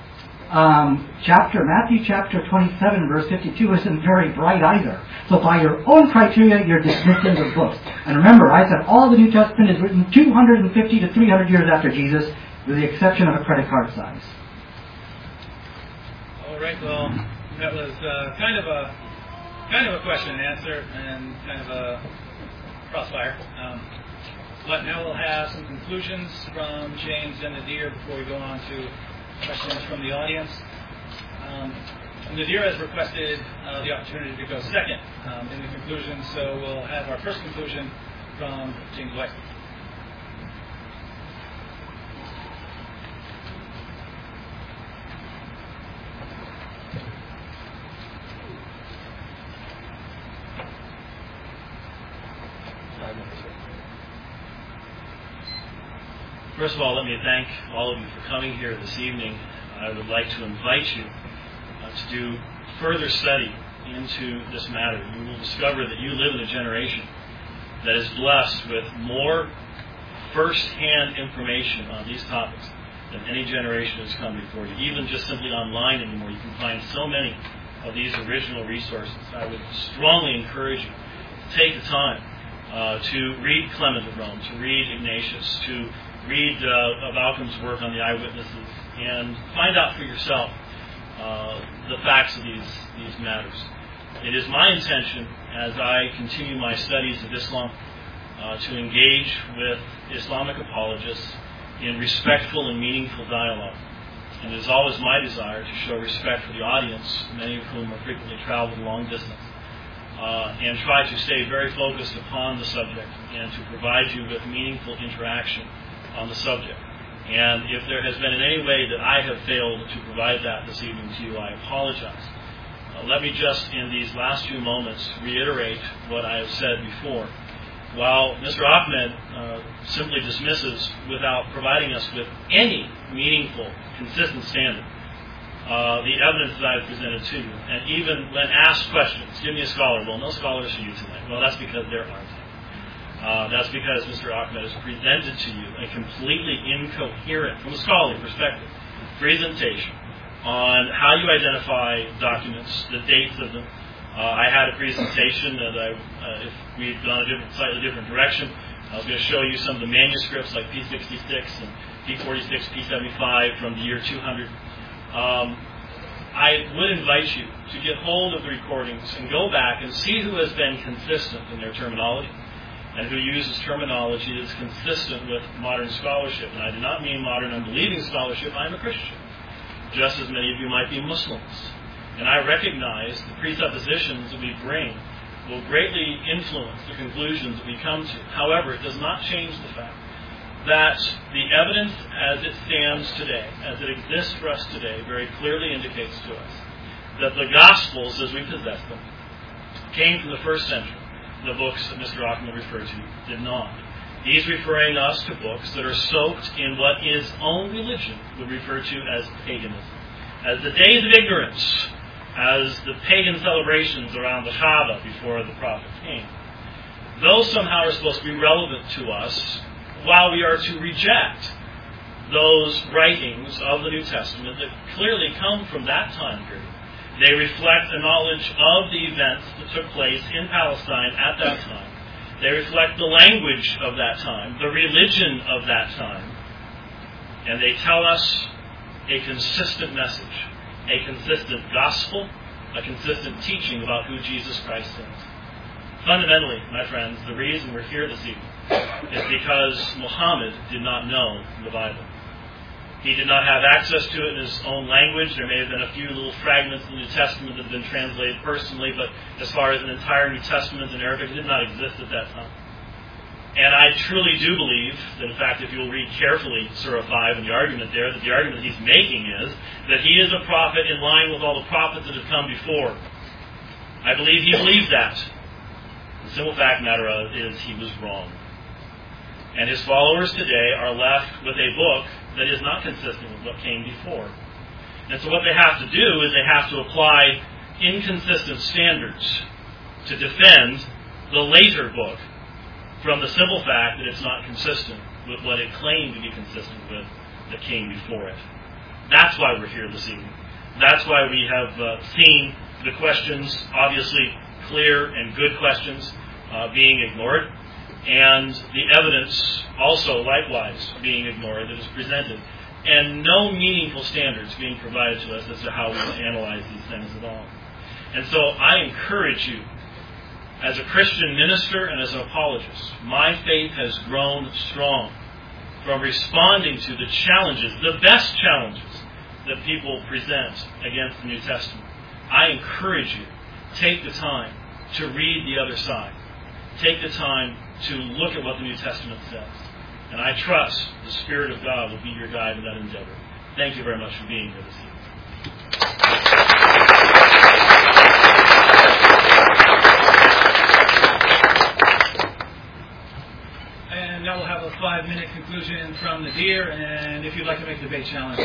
Matthew chapter 27, verse 52 isn't very bright either. So by your own criteria, you're dismissing the books. And remember, I said all the New Testament is written 250 to 300 years after Jesus, with the exception of a credit card size. All right. Well, that was kind of a question and answer, and kind of a crossfire. But now we'll have some conclusions from James and Nadir before we go on to questions from the audience. Nadir has requested the opportunity to go second in the conclusion, so we'll have our first conclusion from James White. First of all, let me thank all of you for coming here this evening. I would like to invite you to do further study into this matter. You will discover that you live in a generation that is blessed with more first-hand information on these topics than any generation has come before you. Even just simply online anymore, you can find so many of these original resources. I would strongly encourage you to take the time to read Clement of Rome, to read Ignatius, to read Malcolm's work on the eyewitnesses, and find out for yourself the facts of these matters. It is my intention, as I continue my studies of Islam, to engage with Islamic apologists in respectful and meaningful dialogue. And it is always my desire to show respect for the audience, many of whom are frequently traveled long distance, and try to stay very focused upon the subject and to provide you with meaningful interaction on the subject. And if there has been in any way that I have failed to provide that this evening to you, I apologize. Let me just, in these last few moments, reiterate what I have said before. While Mr. Ahmed simply dismisses without providing us with any meaningful, consistent standard, the evidence that I have presented to you, and even when asked questions, give me a scholar. Well, no scholars for you tonight. Well, that's because there aren't. That's because Mr. Ahmed has presented to you a completely incoherent, from a scholarly perspective, presentation on how you identify documents, the dates of them. I had a presentation that if we had gone a slightly different direction, I was going to show you some of the manuscripts like P66 and P46, P75 from the year 200. I would invite you to get hold of the recordings and go back and see who has been consistent in their terminology and who uses terminology that is consistent with modern scholarship. And I do not mean modern unbelieving scholarship. I am a Christian, just as many of you might be Muslims. And I recognize the presuppositions that we bring will greatly influence the conclusions that we come to. However, it does not change the fact that the evidence as it stands today, as it exists for us today, very clearly indicates to us that the Gospels, as we possess them, came from the first century. The books that Mr. Ahmed referred to did not. He's referring us to books that are soaked in what his own religion would refer to as paganism, as the days of ignorance, as the pagan celebrations around the Kaaba before the Prophet came. Those somehow are supposed to be relevant to us, while we are to reject those writings of the New Testament that clearly come from that time period. They reflect a knowledge of the events that took place in Palestine at that time. They reflect the language of that time, the religion of that time, and they tell us a consistent message, a consistent gospel, a consistent teaching about who Jesus Christ is. Fundamentally, my friends, the reason we're here this evening is because Muhammad did not know the Bible. He did not have access to it in his own language. There may have been a few little fragments in the New Testament that have been translated personally, but as far as an entire New Testament in Arabic, it did not exist at that time. And I truly do believe that, in fact, if you'll read carefully Surah 5 and the argument there, that the argument he's making is that he is a prophet in line with all the prophets that have come before. I believe he believed that. The simple fact of the matter is he was wrong. And his followers today are left with a book that is not consistent with what came before. And so what they have to do is they have to apply inconsistent standards to defend the later book from the simple fact that it's not consistent with what it claimed to be consistent with that came before it. That's why we're here this evening. That's why we have seen the questions, obviously clear and good questions, being ignored, and the evidence also likewise being ignored that is presented, and no meaningful standards being provided to us as to how we analyze these things at all. And so I encourage you, as a Christian minister and as an apologist, my faith has grown strong from responding to the challenges, the best challenges that people present against the New Testament. I encourage you, take the time to read the other side. Take the time to look at what the New Testament says. And I trust the Spirit of God will be your guide in that endeavor. Thank you very much for being here this evening. And now we'll have a final 5-minute conclusion from Nadir, and if you'd like to make a debate challenge.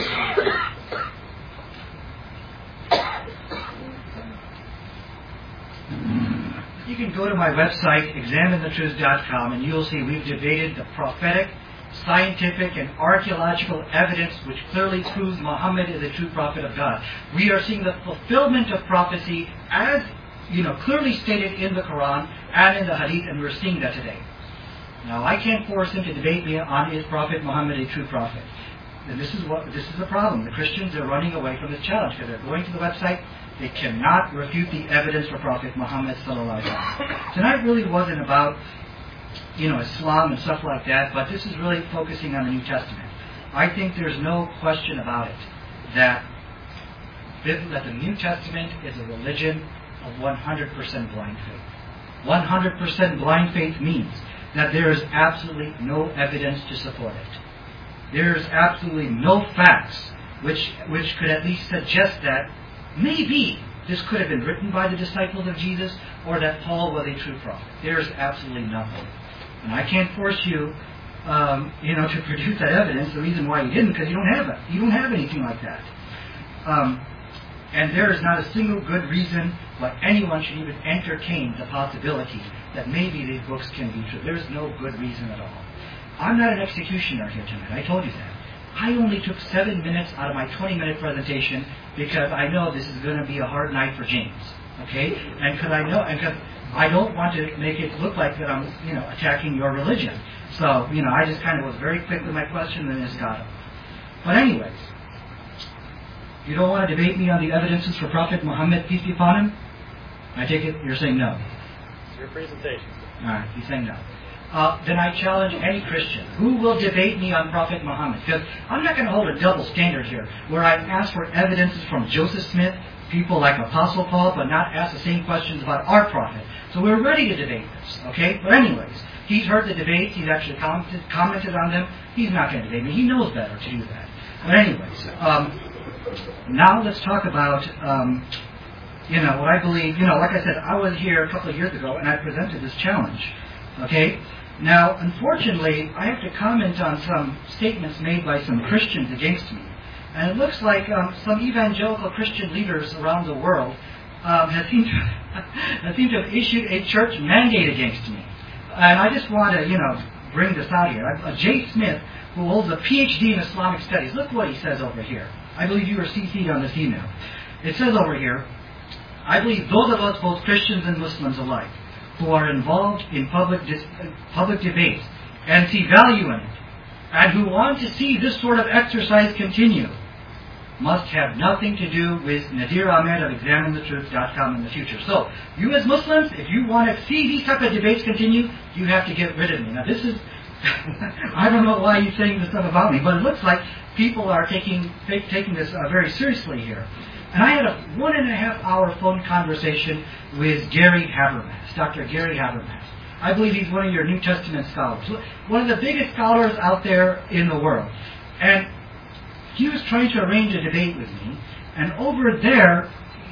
You can go to my website, examinethetruth.com, and you'll see we've debated the prophetic, scientific, and archaeological evidence which clearly proves Muhammad is a true prophet of God. We are seeing the fulfillment of prophecy as clearly stated in the Quran and in the Hadith, and we're seeing that today. Now, I can't force him to debate me on is Prophet Muhammad a true prophet. And this is the problem. The Christians are running away from this challenge because they're going to the website. They cannot refute the evidence for Prophet Muhammad sallallahu alaihi wasallam. Tonight really wasn't about Islam and stuff like that, but this is really focusing on the New Testament. I think there's no question about it that the New Testament is a religion of 100% blind faith. 100% blind faith means that there is absolutely no evidence to support it. There is absolutely no facts which could at least suggest that maybe this could have been written by the disciples of Jesus or that Paul was a true prophet. There is absolutely nothing. And I can't force you, to produce that evidence. The reason why you didn't, because you don't have it. You don't have anything like that. And there is not a single good reason why anyone should even entertain the possibility that maybe these books can be true. There is no good reason at all. I'm not an executioner here tonight. I told you that. I only took 7 minutes out of my 20-minute presentation because I know this is going to be a hard night for James. Okay? And because I don't want to make it look like that I'm, attacking your religion. So, I just kind of was very quick with my question and just got it. But anyways, you don't want to debate me on the evidences for Prophet Muhammad, peace be upon him? I take it you're saying no. It's your presentation. All right, he's saying no. Then I challenge any Christian who will debate me on Prophet Muhammad, because I'm not going to hold a double standard here, where I ask for evidences from Joseph Smith, people like Apostle Paul, but not ask the same questions about our prophet. So we're ready to debate this, okay? But anyways, he's heard the debates, he's actually commented on them. He's not going to debate me. He knows better to do that. But anyways, now let's talk about, what I believe. Like I said, I was here a couple of years ago and I presented this challenge, okay? Now, unfortunately, I have to comment on some statements made by some Christians against me. And it looks like some evangelical Christian leaders around the world have seemed to have issued a church mandate against me. And I just want to, bring this out here. Jay Smith, who holds a PhD in Islamic studies, look what he says over here. I believe you were CC'd on this email. It says over here, I believe those of us, both Christians and Muslims alike, who are involved in public debates and see value in it, and who want to see this sort of exercise continue, must have nothing to do with Nadir Ahmed of ExamineTheTruth.com in the future. So, you as Muslims, if you want to see these type of debates continue, you have to get rid of me. Now this is, I don't know why you're saying this stuff about me, but it looks like people are taking this very seriously here. And I had a 1.5-hour phone conversation with Gary Habermas, Dr. Gary Habermas. I believe he's one of your New Testament scholars, one of the biggest scholars out there in the world. And he was trying to arrange a debate with me, and over there,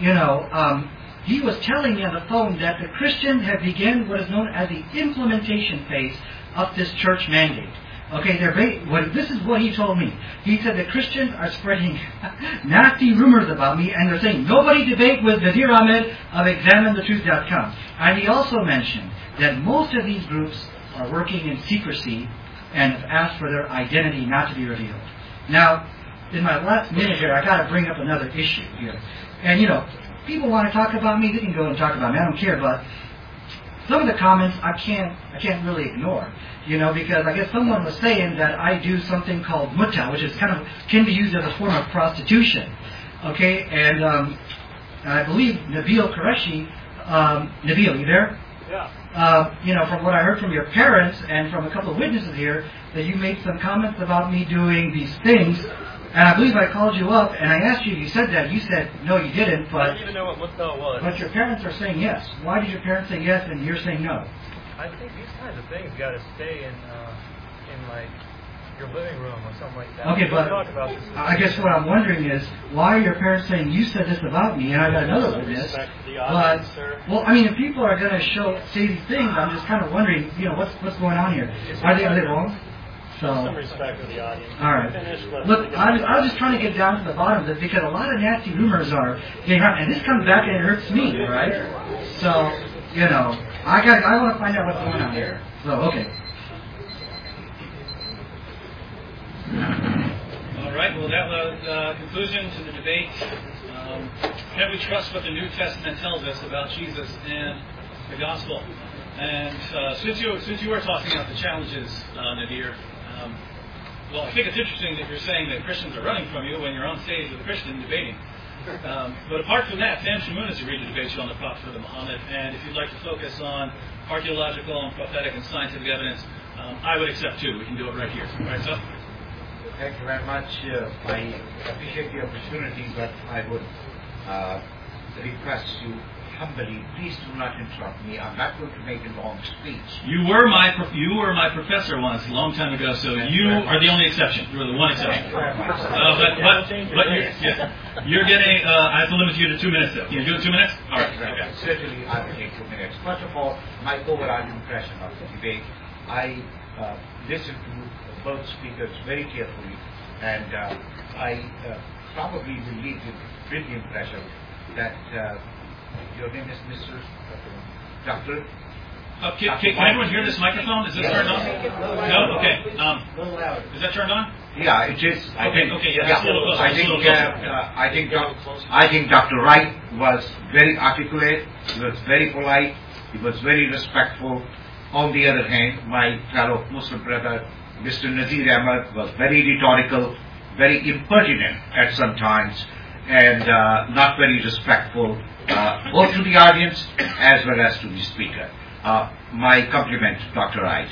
he was telling me on the phone that the Christians have begun what is known as the implementation phase of this church mandate. Okay, this is what he told me. He said the Christians are spreading nasty rumors about me, and they're saying, nobody debate with Nadir Ahmed of ExamineTheTruth.com. And he also mentioned that most of these groups are working in secrecy and have asked for their identity not to be revealed. Now, in my last minute here, I got to bring up another issue here. And, people want to talk about me, they can go and talk about me. I don't care, but some of the comments I can't really ignore, because I guess someone was saying that I do something called mutta, which is can be used as a form of prostitution. Okay, and I believe Nabil Qureshi, Nabil, you there? Yeah. From what I heard from your parents and from a couple of witnesses here, that you made some comments about me doing these things. And I believe I called you up and I asked you, you said that. You said, no, you didn't, but... I didn't even know what mutta was. But your parents are saying yes. Why did your parents say yes and you're saying no? I think these kinds of things got to stay in your living room or something like that. Okay, but talk about this. I guess what I'm wondering is, why are your parents saying you said this about me and I got another witness? But, well, I mean, if people are going to say these things, I'm just kind of wondering, what's going on here? Are they wrong? Some respect for the audience. All right. Look, I was just trying to get down to the bottom of it because a lot of nasty rumors are getting around, and this comes back and it hurts me, all right? So, I want to find out what's going on here. So, okay. All right. Well, that was conclusion to the debate. Can we trust what the New Testament tells us about Jesus and the gospel? And since you were talking about the challenges, Nadir, well, I think it's interesting that you're saying that Christians are running from you when you're on stage with a Christian debating. But apart from that, Sam Shamoun is agreed to debate you on the prophethood of Muhammad. And if you'd like to focus on archaeological and prophetic and scientific evidence, I would accept too. We can do it right here. All right, so. Thank you very much. I appreciate the opportunity, but I would request you humbly, please do not interrupt me. I'm not going to make a long speech. You were my professor once, a long time ago, so you are the only exception. You are the one exception. But you're getting, I have to limit you to 2 minutes though. Can you do it 2 minutes? All right. Okay. Certainly I will take 2 minutes. First of all, my overall impression of the debate, I listened to both speakers very carefully, and I probably will leave with the impression that your name is Mr. Doctor? Can everyone hear this microphone? Is this turned on? No? Okay. Is that turned on? Yeah, it is. I think Dr. Wright was very articulate. He was very polite. He was very respectful. On the other hand, my fellow Muslim brother, Mr. Nadir Ahmed, was very rhetorical, very impertinent at some times, and not very respectful both to the audience as well as to the speaker. My compliment, Dr. Wright.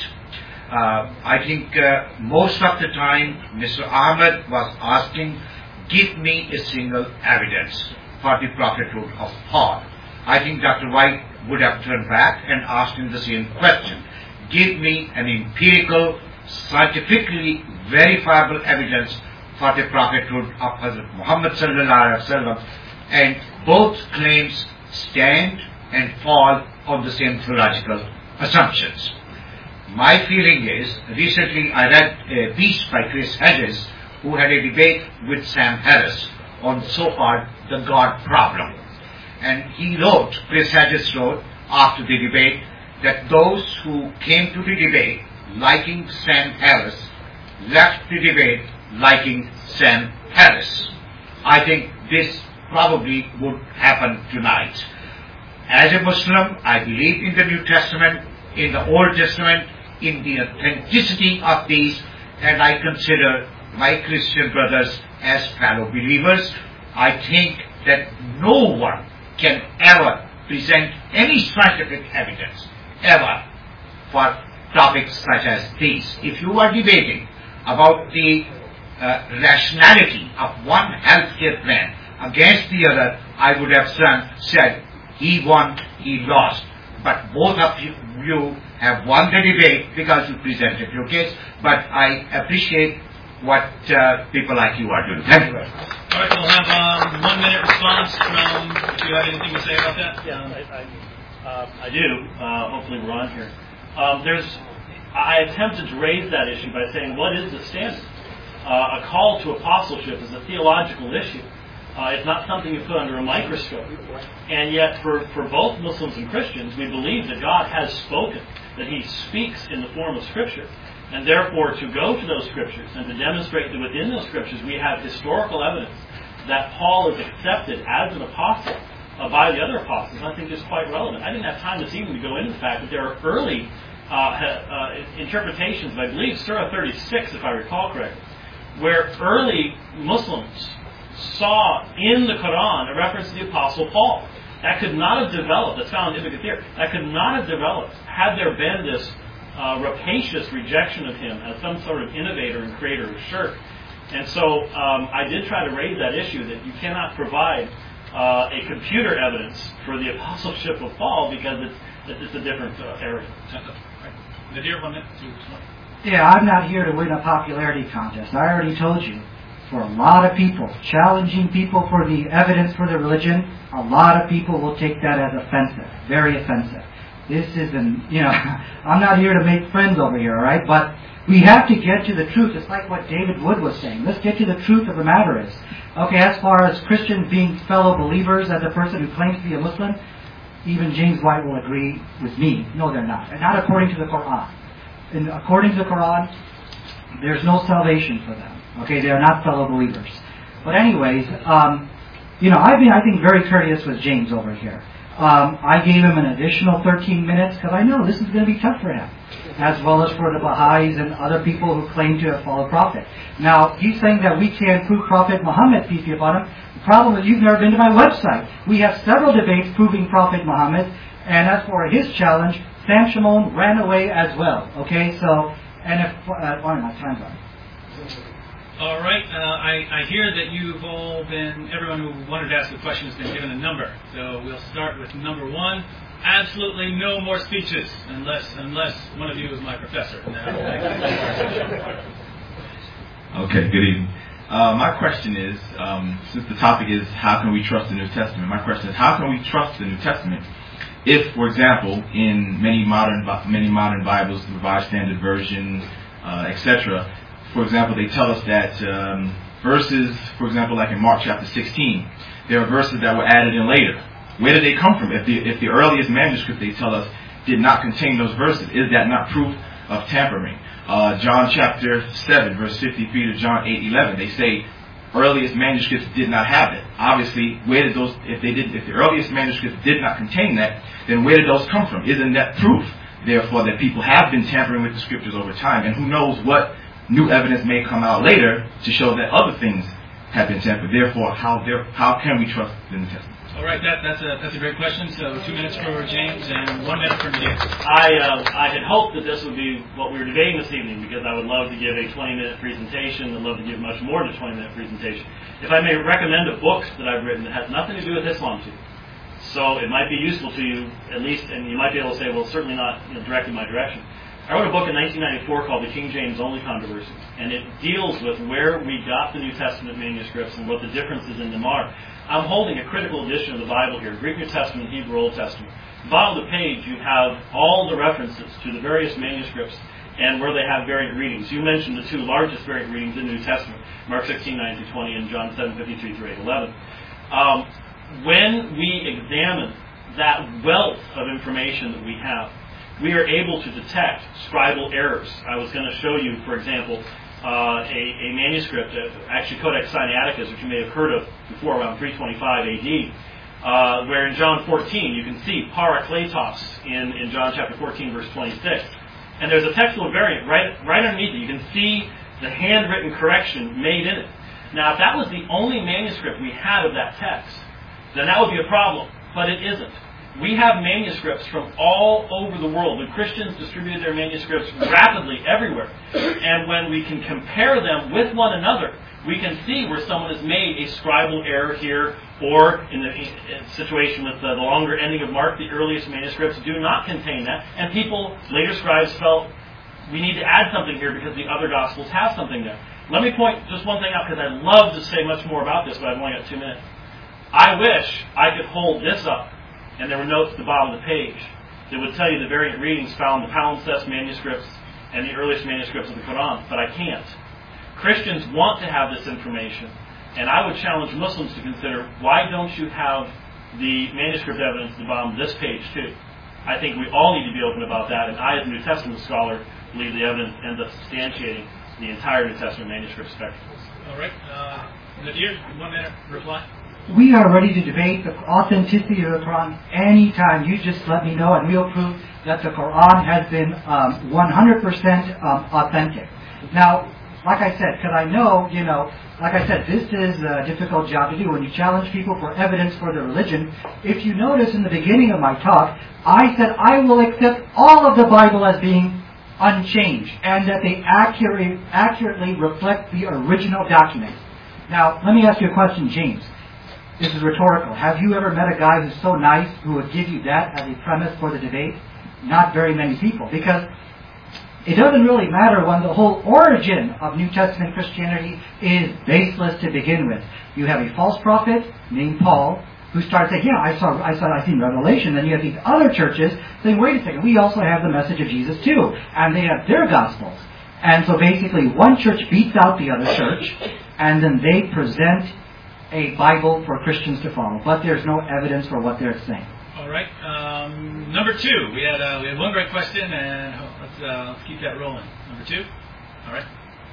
I think most of the time Mr. Ahmed was asking, give me a single evidence for the prophethood of Paul. I think Dr. Wright would have turned back and asked him the same question. Give me an empirical, scientifically verifiable evidence for the prophethood of Hazrat Muhammad sallallahu alaihi wasallam, and both claims stand and fall on the same theological assumptions. My feeling is, recently I read a piece by Chris Hedges, who had a debate with Sam Harris on so-called the God problem. And Chris Hedges wrote after the debate that those who came to the debate liking Sam Harris left the debate liking Sam Harris. I think this probably would happen tonight. As a Muslim, I believe in the New Testament, in the Old Testament, in the authenticity of these, and I consider my Christian brothers as fellow believers. I think that no one can ever present any scientific evidence, ever, for topics such as these. If you are debating about the rationality of one healthcare plan against the other, I would have said, he won, he lost. But both of you have won the debate because you presented your case. But I appreciate what people like you are doing. Thank you very much. All right, we'll have 1 minute response from, do you have anything to say about that? Yeah, I do. Hopefully we're on here. I attempted to raise that issue by saying, what is the standard? A call to apostleship is a theological issue. It's not something you put under a microscope. And yet, for both Muslims and Christians, we believe that God has spoken, that He speaks in the form of Scripture. And therefore, to go to those Scriptures and to demonstrate that within those Scriptures we have historical evidence that Paul is accepted as an apostle by the other apostles, I think is quite relevant. I didn't have time this evening to go into the fact that there are early interpretations, I believe, Surah 36, if I recall correctly, where early Muslims saw in the Quran a reference to the Apostle Paul. That could not have developed, that's found in Ibn Kathir, that could not have developed had there been this rapacious rejection of him as some sort of innovator and creator of shirk. And so I did try to raise that issue that you cannot provide a computer evidence for the apostleship of Paul because it's a different area. Nadir, 1 minute. Yeah, I'm not here to win a popularity contest. I already told you. For a lot of people, challenging people for the evidence for their religion, a lot of people will take that as offensive, very offensive. This isn't, I'm not here to make friends over here, all right? But we have to get to the truth. It's like what David Wood was saying. Let's get to the truth of the matter is. Okay, as far as Christians being fellow believers as a person who claims to be a Muslim, even James White will agree with me. No, they're not. And not according to the Quran. And according to the Quran, there's no salvation for them. Okay, they are not fellow believers. But anyways, I've been, I think, very courteous with James over here. I gave him an additional 13 minutes because I know this is going to be tough for him, as well as for the Baha'is and other people who claim to have followed Prophet. Now, he's saying that we can't prove Prophet Muhammad, peace be upon him. The problem is you've never been to my website. We have several debates proving Prophet Muhammad, and as for his challenge, Sam Shimon ran away as well. Okay, so, and if, my time's up. All right. I hear that you've all been, everyone who wanted to ask a question has been given a number. So we'll start with number 1. Absolutely no more speeches unless one of you is my professor. Okay, good evening. My question is, since the topic is how can we trust the New Testament, my question is how can we trust the New Testament if, for example, in many modern Bibles, the Revised Standard Version, etc., for example, they tell us that verses, for example, like in Mark chapter 16, there are verses that were added in later. Where did they come from? If the earliest manuscript, they tell us, did not contain those verses, is that not proof of tampering? John chapter 7, verse 53 to John 8:11, they say earliest manuscripts did not have it. Obviously, where did those? If the earliest manuscripts did not contain that, then where did those come from? Isn't that proof, therefore, that people have been tampering with the scriptures over time, and who knows what new evidence may come out later to show that other things have been tampered. Therefore, how can we trust the New Testament? All right, that's a great question. So 2 minutes for James and 1 minute for Nadir. I had hoped that this would be what we were debating this evening because I would love to give a 20-minute presentation. I'd love to give much more than a 20-minute presentation. If I may recommend a book that I've written that has nothing to do with Islam to you. So it might be useful to you, at least, and you might be able to say, well, certainly not directed my direction. I wrote a book in 1994 called The King James Only Controversy, and it deals with where we got the New Testament manuscripts and what the differences in them are. I'm holding a critical edition of the Bible here, Greek New Testament, Hebrew Old Testament. Bottom of the page, you have all the references to the various manuscripts and where they have varied readings. You mentioned the 2 largest varied readings in the New Testament, Mark 16:9-20 and John 7:53-8:11. When we examine that wealth of information that we have, we are able to detect scribal errors. I was going to show you, for example, a manuscript, actually Codex Sinaiticus, which you may have heard of before, around 325 AD, where in John 14 you can see parakletos in John chapter 14, verse 26. And there's a textual variant right underneath it. You can see the handwritten correction made in it. Now, if that was the only manuscript we had of that text, then that would be a problem. But it isn't. We have manuscripts from all over the world. The Christians distributed their manuscripts rapidly everywhere. And when we can compare them with one another, we can see where someone has made a scribal error here, or in the situation with the longer ending of Mark, the earliest manuscripts do not contain that. And later scribes felt, we need to add something here because the other Gospels have something there. Let me point just one thing out, because I'd love to say much more about this, but I've only got 2 minutes. I wish I could hold this up, and there were notes at the bottom of the page that would tell you the variant readings found in the palimpsest manuscripts and the earliest manuscripts of the Quran, but I can't. Christians want to have this information, and I would challenge Muslims to consider, why don't you have the manuscript evidence at the bottom of this page too? I think we all need to be open about that, and I, as a New Testament scholar, believe the evidence ends up substantiating the entire New Testament manuscript spectrum. All right. Nadir, 1 minute reply. We are ready to debate the authenticity of the Quran anytime. You just let me know, and we'll prove that the Quran has been 100% authentic. Now, like I said, because I know, like I said, this is a difficult job to do. When you challenge people for evidence for their religion, if you notice in the beginning of my talk, I said I will accept all of the Bible as being unchanged, and that they accurately reflect the original document. Now, let me ask you a question, James. This is rhetorical. Have you ever met a guy who's so nice who would give you that as a premise for the debate? Not very many people, because it doesn't really matter when the whole origin of New Testament Christianity is baseless to begin with. You have a false prophet named Paul who start saying, yeah, I seen Revelation. Then you have these other churches saying, wait a second, we also have the message of Jesus too. And they have their gospels. And so basically one church beats out the other church, and then they present a Bible for Christians to follow. But there's no evidence for what they're saying. All right. Number 2. We had one great question, and let's keep that rolling. Number 2. All right.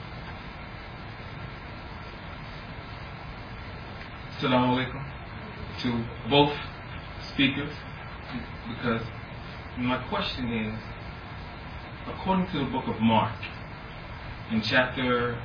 Assalamu alaikum to both speakers, because my question is, according to the book of Mark, in chapter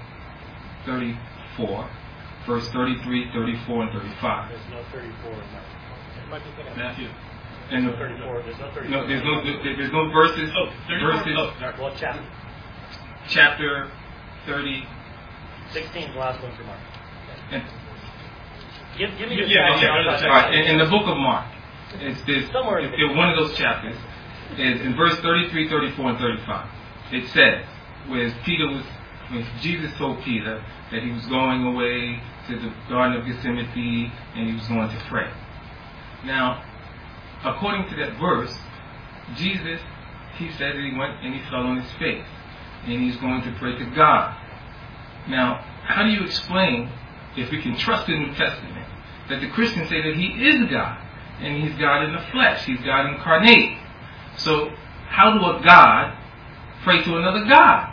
34, verse 33, 34, and 35. There's no 34 in Mark. Matthew. And There's no 34. There's no 34. no, there's no verses. Oh, 34. Verses. Oh, What chapter? Chapter 30. 16 is the last one for Mark. And, Give me the yeah. all right, in the book of Mark, it's Somewhere in there. one of those chapters is in verse 33, 34, and 35. It says, when Jesus told Peter that he was going away to the Garden of Gethsemane and he was going to pray. Now, according to that verse, Jesus, he said that he went and he fell on his face and he's going to pray to God. Now, how do you explain, if we can trust the New Testament, that the Christians say that he is God and he's God in the flesh, he's God incarnate? So, how do a God pray to another God?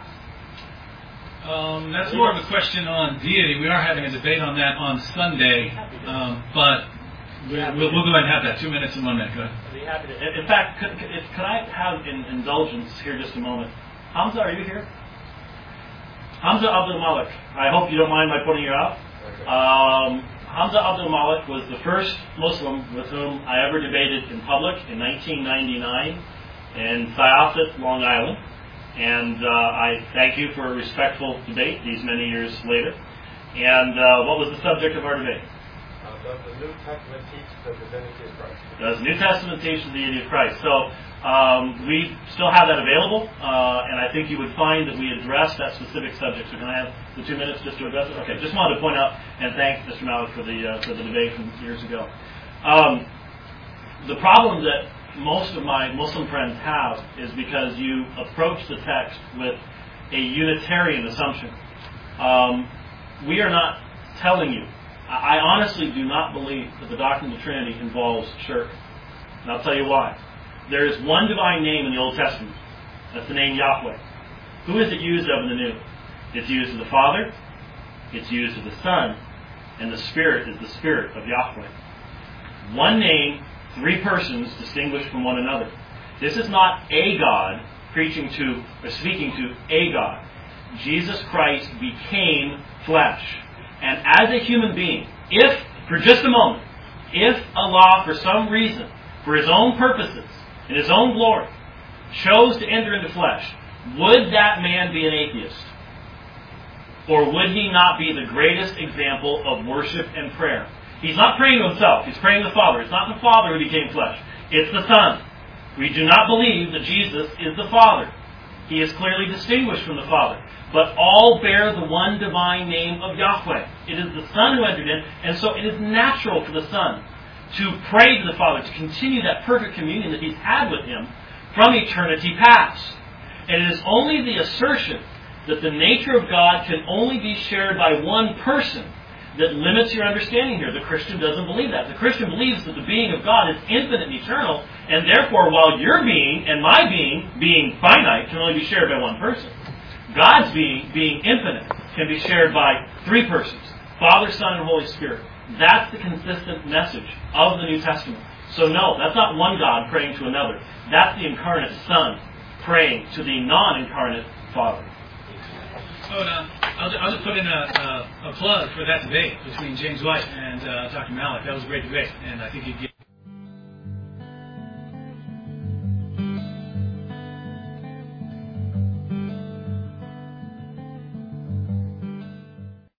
That's more of a question on deity. We are having a debate on that on Sunday, but we'll go ahead and have that. 2 minutes and 1 minute. Go ahead. I'd be happy to. In fact, could I have indulgence here just a moment? Hamza, are you here? Hamza Abdul Malik. I hope you don't mind my putting you out. Hamza Abdul Malik was the first Muslim with whom I ever debated in public in 1999 in Syosset, Long Island. And I thank you for a respectful debate these many years later. And what was the subject of our debate? Does the New Testament teach the divinity of Christ? Does the New Testament teach the deity of Christ? So we still have that available, and I think you would find that we address that specific subject. So can I have the 2 minutes just to address it? Okay, just wanted to point out and thank Mr. Malik for the debate from years ago. The problem that most of my Muslim friends have is because you approach the text with a Unitarian assumption. We are not telling you. I honestly do not believe that the doctrine of the Trinity involves shirk. And I'll tell you why. There is one divine name in the Old Testament. That's the name Yahweh. Who is it used of in the New? It's used of the Father, it's used of the Son, and the Spirit is the Spirit of Yahweh. One name, 3 persons distinguished from one another. This is not a God preaching to or speaking to a God. Jesus Christ became flesh. And as a human being, if, for just a moment, if Allah, for some reason, for His own purposes, in His own glory, chose to enter into flesh, would that man be an atheist? Or would he not be the greatest example of worship and prayer? He's not praying to himself. He's praying to the Father. It's not the Father who became flesh. It's the Son. We do not believe that Jesus is the Father. He is clearly distinguished from the Father. But all bear the one divine name of Yahweh. It is the Son who entered in, and so it is natural for the Son to pray to the Father, to continue that perfect communion that He's had with Him from eternity past. And it is only the assertion that the nature of God can only be shared by one person that limits your understanding here. The Christian doesn't believe that. The Christian believes that the being of God is infinite and eternal, and therefore while your being and my being finite, can only be shared by one person, God's being infinite, can be shared by 3 persons, Father, Son, and Holy Spirit. That's the consistent message of the New Testament. So no, that's not one God praying to another. That's the incarnate Son praying to the non-incarnate Father. Oh, no. I'll just put in a plug for that debate between James White and Dr. Malik. That was a great debate, and I think you'd